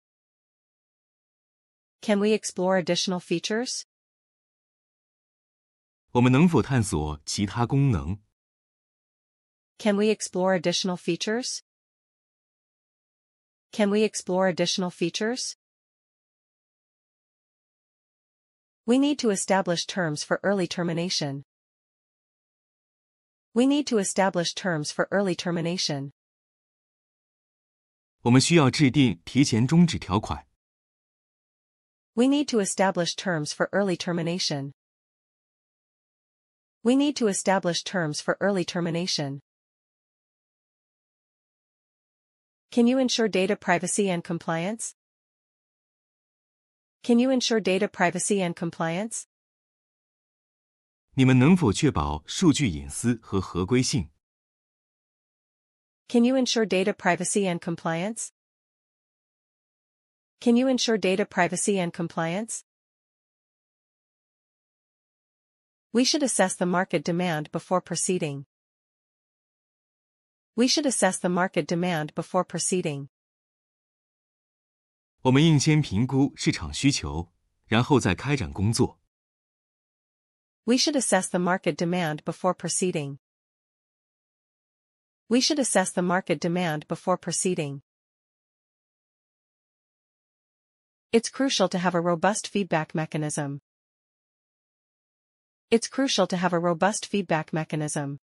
Can we explore additional features? 我们能否探索其他功能？ Can we explore additional features? Can we explore additional features? We need to establish terms for early termination. We need to establish terms for early termination. 我们需要制定提前终止条款。 We need to establish terms for early termination. We need to establish terms for early termination. Can you ensure data privacy and compliance? Can you ensure data privacy and compliance? 你们能否确保数据隐私和合规性？ Can you ensure data privacy and compliance? Can you ensure data privacy and compliance? We should assess the market demand before proceeding. We should assess the market demand before proceeding. 我们应先评估市场需求，然后再开展工作。 We should assess the market demand before proceeding. We should assess the market demand before proceeding. It's crucial to have a robust feedback mechanism. It's crucial to have a robust feedback mechanism.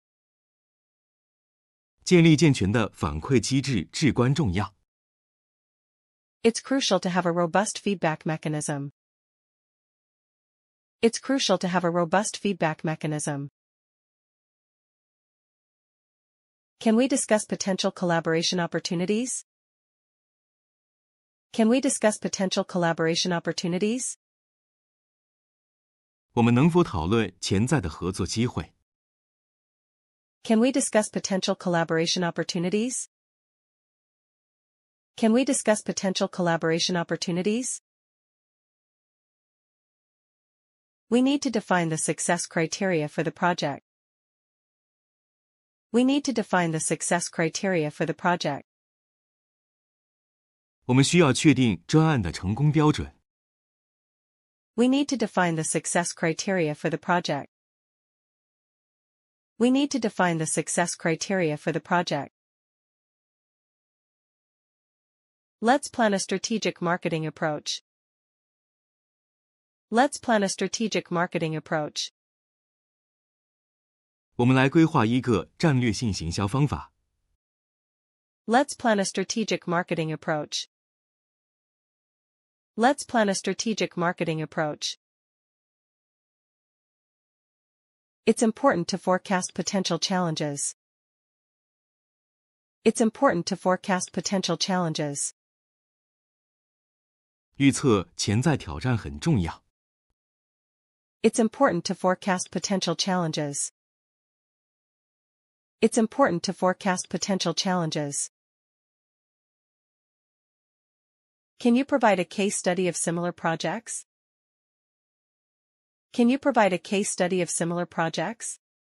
建立健全的反馈机制至关重要。 It's crucial to have a robust feedback mechanism. It's crucial to have a robust feedback mechanism. Can we discuss potential collaboration opportunities? Can we discuss potential collaboration opportunities? 我们能否讨论潜在的合作机会？ Can we discuss potential collaboration opportunities? Can we discuss potential collaboration opportunities? We need to define the success criteria for the project. We need to define the success criteria for the project. 我们需要确定专案的成功标准。 We need to define the success criteria for the project. We need to define the success criteria for the project. Let's plan a strategic marketing approach. Let's plan a strategic marketing approach. 我们来规划一个战略性行销方法。 Let's plan a strategic marketing approach. Let's plan a strategic marketing approach. It's important to forecast potential challenges. It's important to forecast potential challenges. 预测潜在挑战很重要。 It's important to forecast potential challenges. It's important to forecast potential challenges. Can you provide a case study of similar projects? Can you provide a case study of similar projects?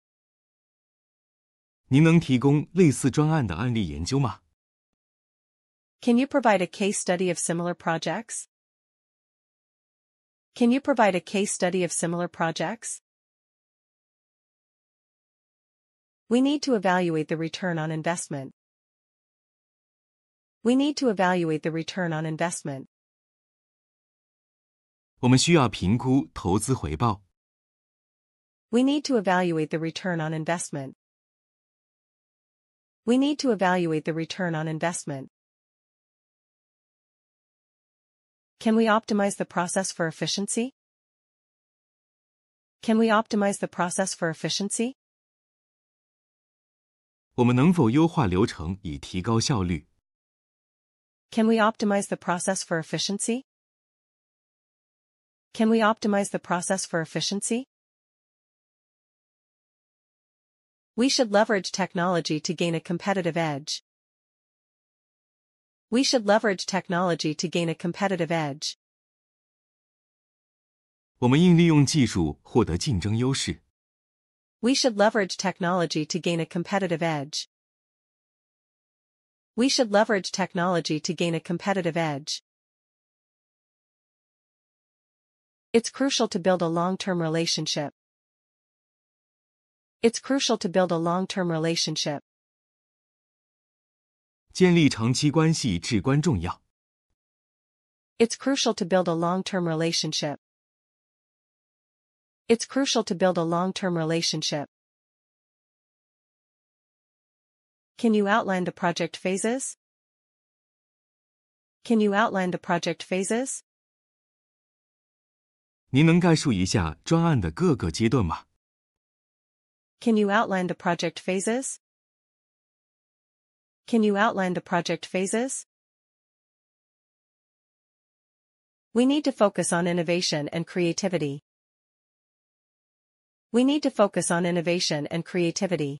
您能提供类似专案的案例研究吗？ Can you provide a case study of similar projects? Can you provide a case study of similar projects? We need to evaluate the return on investment. We need to evaluate the return on investment. 我们需要评估投资回报。 We need to evaluate the return on investment. We need to evaluate the return on investment. Can we optimize the process for efficiency? Can we optimize the process for efficiency? 我们能否优化流程以提高效率？ Can we optimize the process for efficiency? Can we optimize the process for efficiency? We should leverage technology to gain a competitive edge. We should leverage technology to gain a competitive edge. 我们应利用技术获得竞争优势。 We should leverage technology to gain a competitive edge. We should leverage technology to gain a competitive edge. It's crucial to build a long-term relationship. It's crucial to build a long-term relationship. 建立长期关系至关重要。 It's crucial to build a long-term relationship. It's crucial to build a long-term relationship. Can you outline the project phases? Can you outline the project phases? 您能概述一下专案的各个阶段吗？ Can you outline the project phases? Can you outline the project phases? We need to focus on innovation and creativity. We need to focus on innovation and creativity.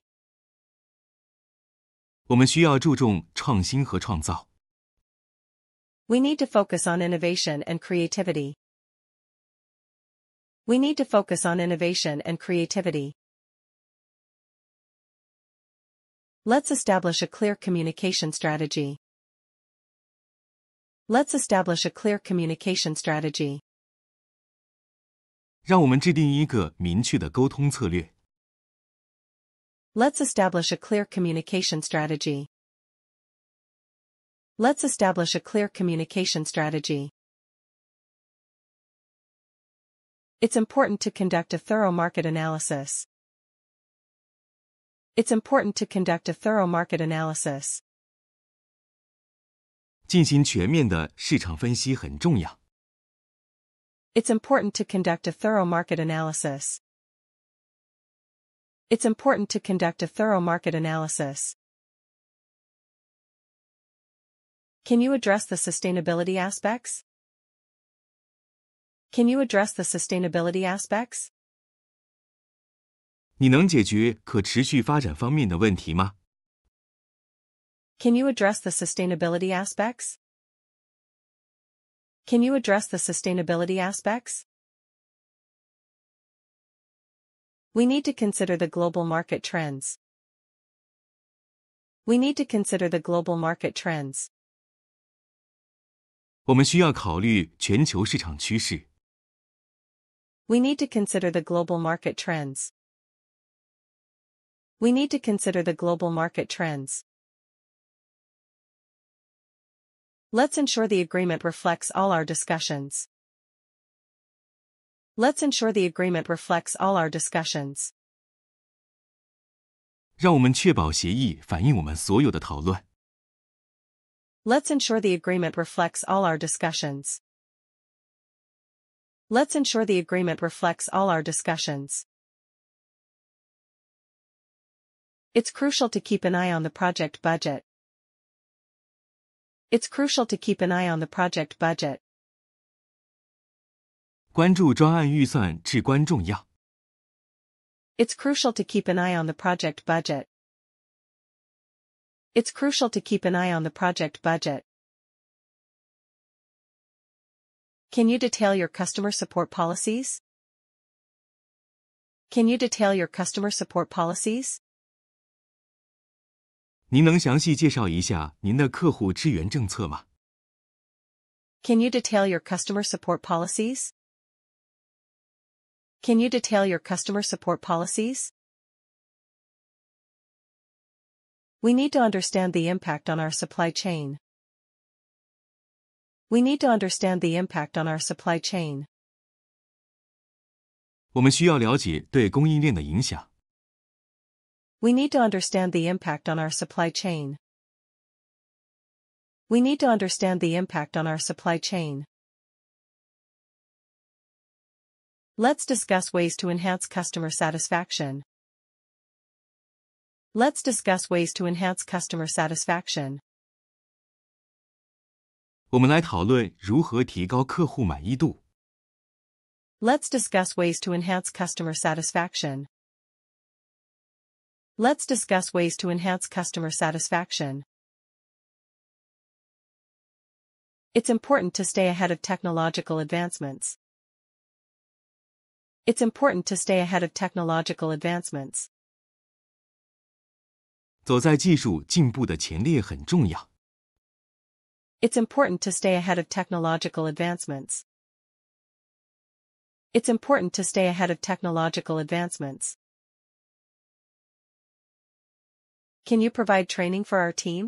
我们需要注重创新和创造。 We need to focus on innovation and creativity. We need to focus on innovation and creativity. Let's establish a clear communication strategy. Let's establish a clear communication strategy. 让我们制定一个明确的沟通策略。 Let's establish a clear communication strategy. Let's establish a clear communication strategy. It's important to conduct a thorough market analysis. It's important to conduct a thorough market analysis. 进行全面的市场分析很重要。 It's important to conduct a thorough market analysis. It's important to conduct a thorough market analysis. Can you address the sustainability aspects? Can you address the sustainability aspects? 你能解决可持续发展方面的问题吗？ Can you address the sustainability aspects? Can you address the sustainability aspects? We need to consider the global market trends. We need to consider the global market trends. 我们需要考虑全球市场趋势。 We need to consider the global market trends. We need to consider the global market trends. Let's ensure the agreement reflects all our discussions. Let's ensure the agreement reflects all our discussions. 让我们确保协议反映我们所有的讨论。 Let's ensure the agreement reflects all our discussions. Let's ensure the agreement reflects all our discussions. It's crucial to keep an eye on the project budget. It's crucial to keep an eye on the project budget. 关注专案预算至关重要。 It's crucial to keep an eye on the project budget. It's crucial to keep an eye on the project budget. Can you detail your customer support policies? Can you detail your customer support policies? 您能详细介绍一下您的客户支援政策吗？ Can you detail your customer support policies? Can you detail your customer support policies? We need to understand the impact on our supply chain. We need to understand the impact on our supply chain. 我们需要了解对供应链的影响。 We need to understand the impact on our supply chain. We need to understand the impact on our supply chain. Let's discuss ways to enhance customer satisfaction. Let's discuss ways to enhance customer satisfaction. 我们来讨论如何提高客户满意度。 Let's discuss ways to enhance customer satisfaction. Let's discuss ways to enhance customer satisfaction. It's important to stay ahead of technological advancements. It's important to stay ahead of technological advancements. 走在技术进步的前列很重要。 It's important to stay ahead of technological advancements. It's important to stay ahead of technological advancements. Can you provide training for our team?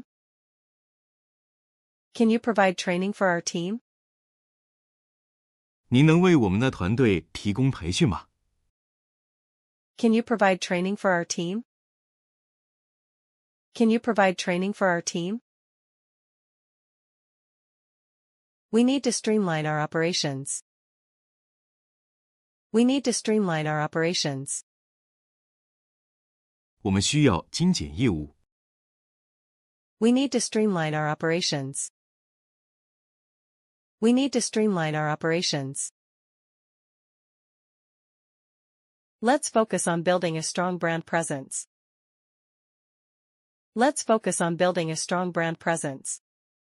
Can you provide training for our team? 您能为我们的团队提供培训吗？ Can you provide training for our team? Can you provide training for our team? We need to streamline our operations. We need to streamline our operations. 我们需要精简业务。 We need to streamline our operations. We need to streamline our operations. Let's focus on building a strong brand presence. Let's focus on building a strong brand presence.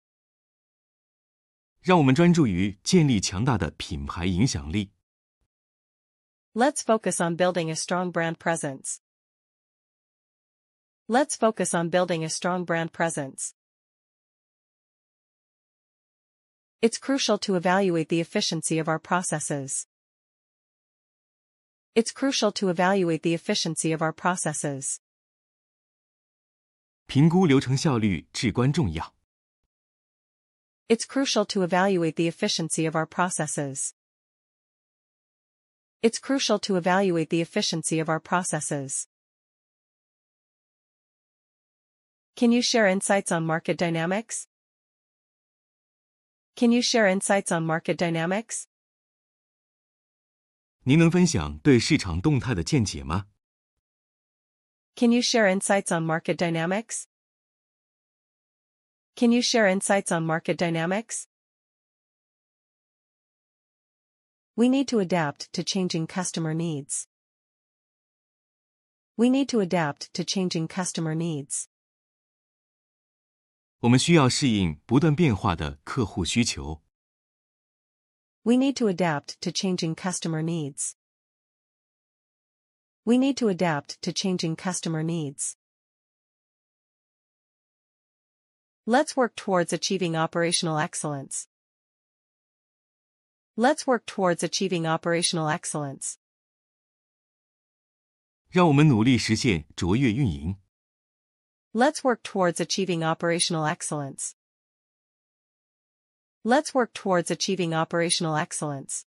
让我们专注于建立强大的品牌影响力。 Let's focus on building a strong brand presence. Let's focus on building a strong brand presence. It's crucial to evaluate the efficiency of our processes. It's crucial to evaluate the efficiency of our processes. 评估流程效率至关重要。 It's crucial to evaluate the efficiency of our processes. It's crucial to evaluate the efficiency of our processes. Can you share insights on market dynamics? Can you share insights on market dynamics? 您能分享对市场动态的见解吗？ Can you share insights on market dynamics? Can you share insights on market dynamics? We need to adapt to changing customer needs. We need to adapt to changing customer needs. 我们需要适应不断变化的客户需求。 We need to adapt to changing customer needs. We need to adapt to changing customer needs. Let's work towards achieving operational excellence. Let's work towards achieving operational excellence. 让我们努力实现卓越运营。 Let's work towards achieving operational excellence. Let's work towards achieving operational excellence.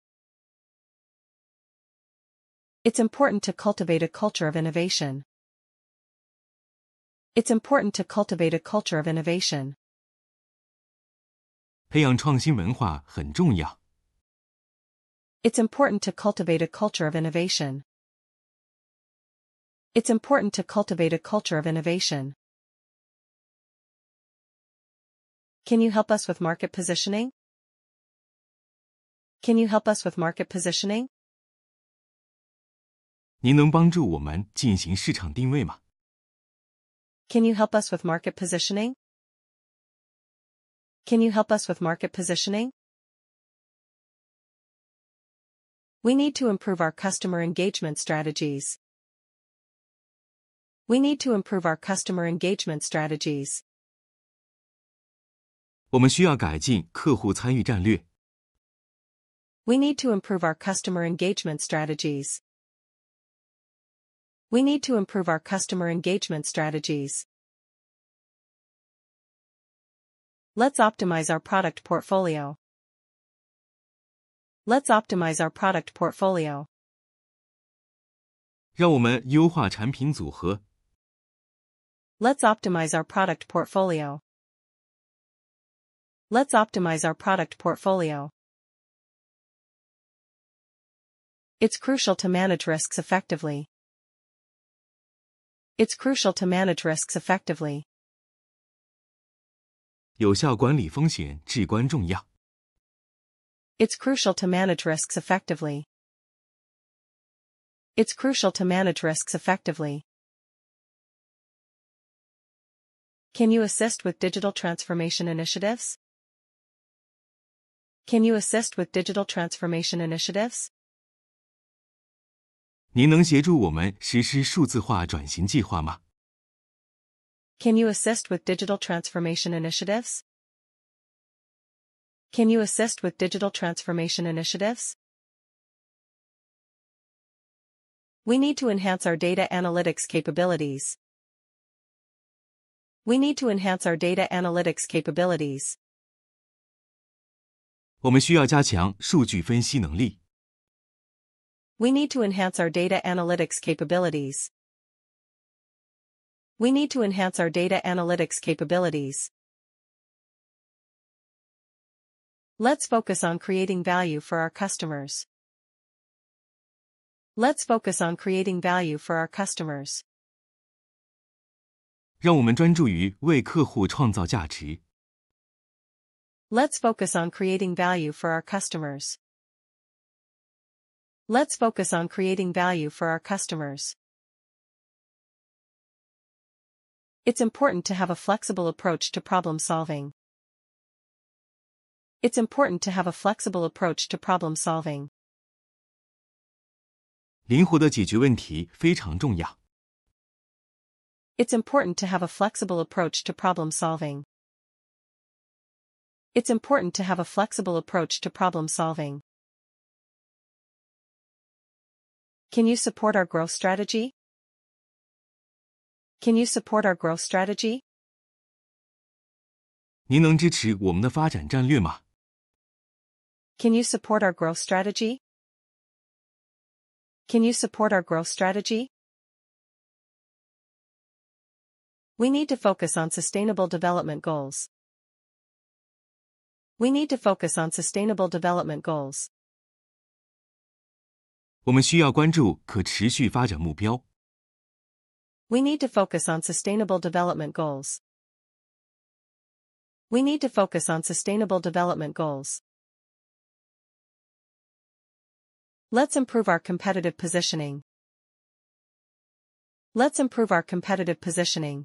It's important to cultivate a culture of innovation. It's important to cultivate a culture of innovation. 培养创新文化很重要。 It's important to cultivate a culture of innovation. It's important to cultivate a culture of innovation. Can you help us with market positioning? Can you help us with market positioning? 您能帮助我们进行市场定位吗？ Can you help us with market positioning? Can you help us with market positioning? We need to improve our customer engagement strategies. We need to improve our customer engagement strategies. 我们需要改进客户参与战略。 We need to improve our customer engagement strategies. We need to improve our customer engagement strategies. Let's optimize our product portfolio. Let's optimize our product portfolio. 让我们优化产品组合。 Let's optimize our product portfolio. Let's optimize our product portfolio. It's crucial to manage risks effectively. It's crucial to manage risks effectively. 有效管理风险至关重要。 It's crucial to manage risks effectively. It's crucial to manage risks effectively. Can you assist with digital transformation initiatives? Can you assist with digital transformation initiatives? 您能协助我们实施数字化转型计划吗？ Can you assist with digital transformation initiatives? Can you assist with digital transformation initiatives? We need to enhance our data analytics capabilities. We need to enhance our data analytics capabilities. 我们需要加强数据分析能力。 We need to enhance our data analytics capabilities. We need to enhance our data analytics capabilities. Let's focus on creating value for our customers. Let's focus on creating value for our customers. 让我们专注于为客户创造价值。 Let's focus on creating value for our customers. Let's focus on creating value for our customers. It's important to have a flexible approach to problem solving. It's important to have a flexible approach to problem solving. 灵活的解决问题非常重要。 It's important to have a flexible approach to problem solving. It's important to have a flexible approach to problem solving. Can you support our growth strategy? Can you support our growth strategy? 您能支持我们的发展战略吗？ Can you support our growth strategy? Can you support our growth strategy? We need to focus on sustainable development goals. We need to focus on sustainable development goals. 我们需要关注可持续发展目标。 We need to focus on sustainable development goals. We need to focus on sustainable development goals. Let's improve our competitive positioning. Let's improve our competitive positioning.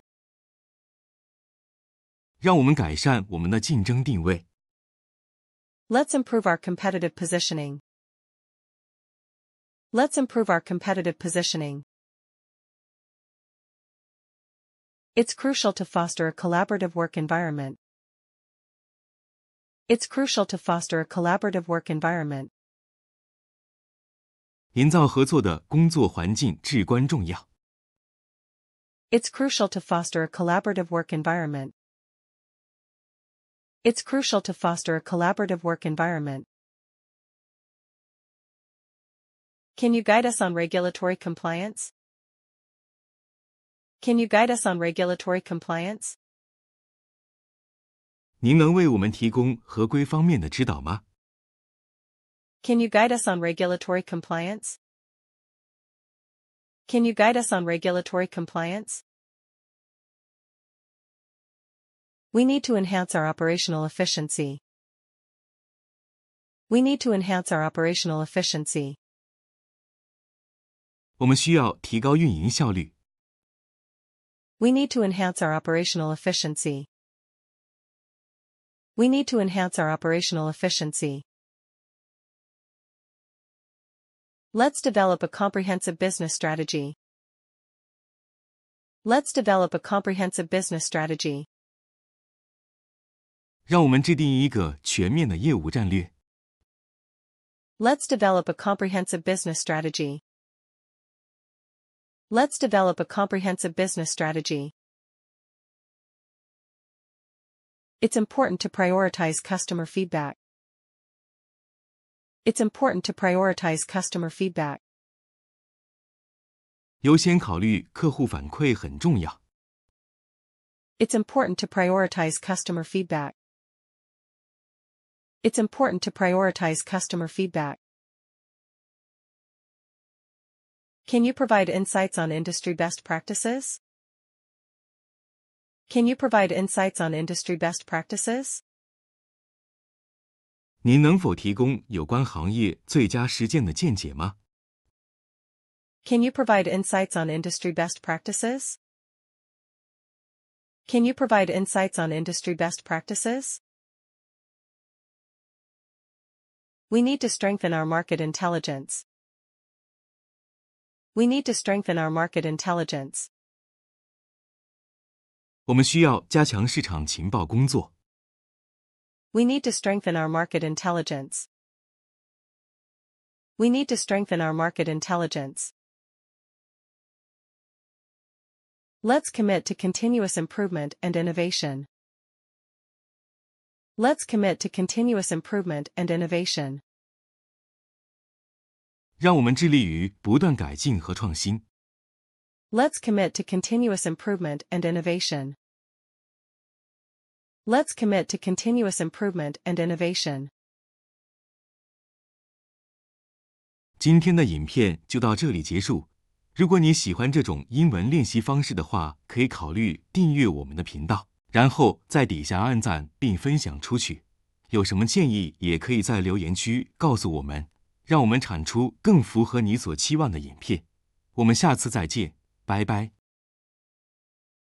让我们改善我们的竞争定位。 Let's improve our competitive positioning. Let's improve our competitive positioning. It's crucial to foster a collaborative work environment. It's crucial to foster a collaborative work environment. 营造合作的工作环境至关重要。 It's crucial to foster a collaborative work environment. It's crucial to foster a collaborative work environment. Can you guide us on regulatory compliance? Can you guide us on regulatory compliance? 您能为我们提供合规方面的指导吗？ Can you guide us on regulatory compliance? Can you guide us on regulatory compliance? We need to enhance our operational efficiency. We need to enhance our operational efficiency. 我们需要提高运营效率。 We need to enhance our operational efficiency. We need to enhance our operational efficiency. Let's develop a comprehensive business strategy. Let's develop a comprehensive business strategy. 让我们制定一个全面的业务战略。 Let's develop a comprehensive business strategy. Let's develop a comprehensive business strategy. It's important to prioritize customer feedback. It's important to prioritize customer feedback. 优先考虑客户反馈很重要。 It's important to prioritize customer feedback. It's important to prioritize customer feedback. Can you provide insights on industry best practices? Can you provide insights on industry best practices? 您能否提供有关行业最佳实践的见解吗？ Can you provide insights on industry best practices? Can you provide insights on industry best practices? We need to strengthen our market intelligence. We need to strengthen our market intelligence. 我们需要加强市场情报工作。 We need to strengthen our market intelligence. We need to strengthen our market intelligence. Let's commit to continuous improvement and innovation. Let's commit to continuous improvement and innovation. 让我们致力于不断改进和创新。 Let's commit to continuous improvement and innovation. Let's commit to continuous improvement and innovation. 今天的影片就到这里结束。如果你喜欢这种英文练习方式的话，可以考虑订阅我们的频道，然后在底下按赞并分享出去。有什么建议也可以在留言区告诉我们，让我们产出更符合你所期望的影片。我们下次再见，拜拜。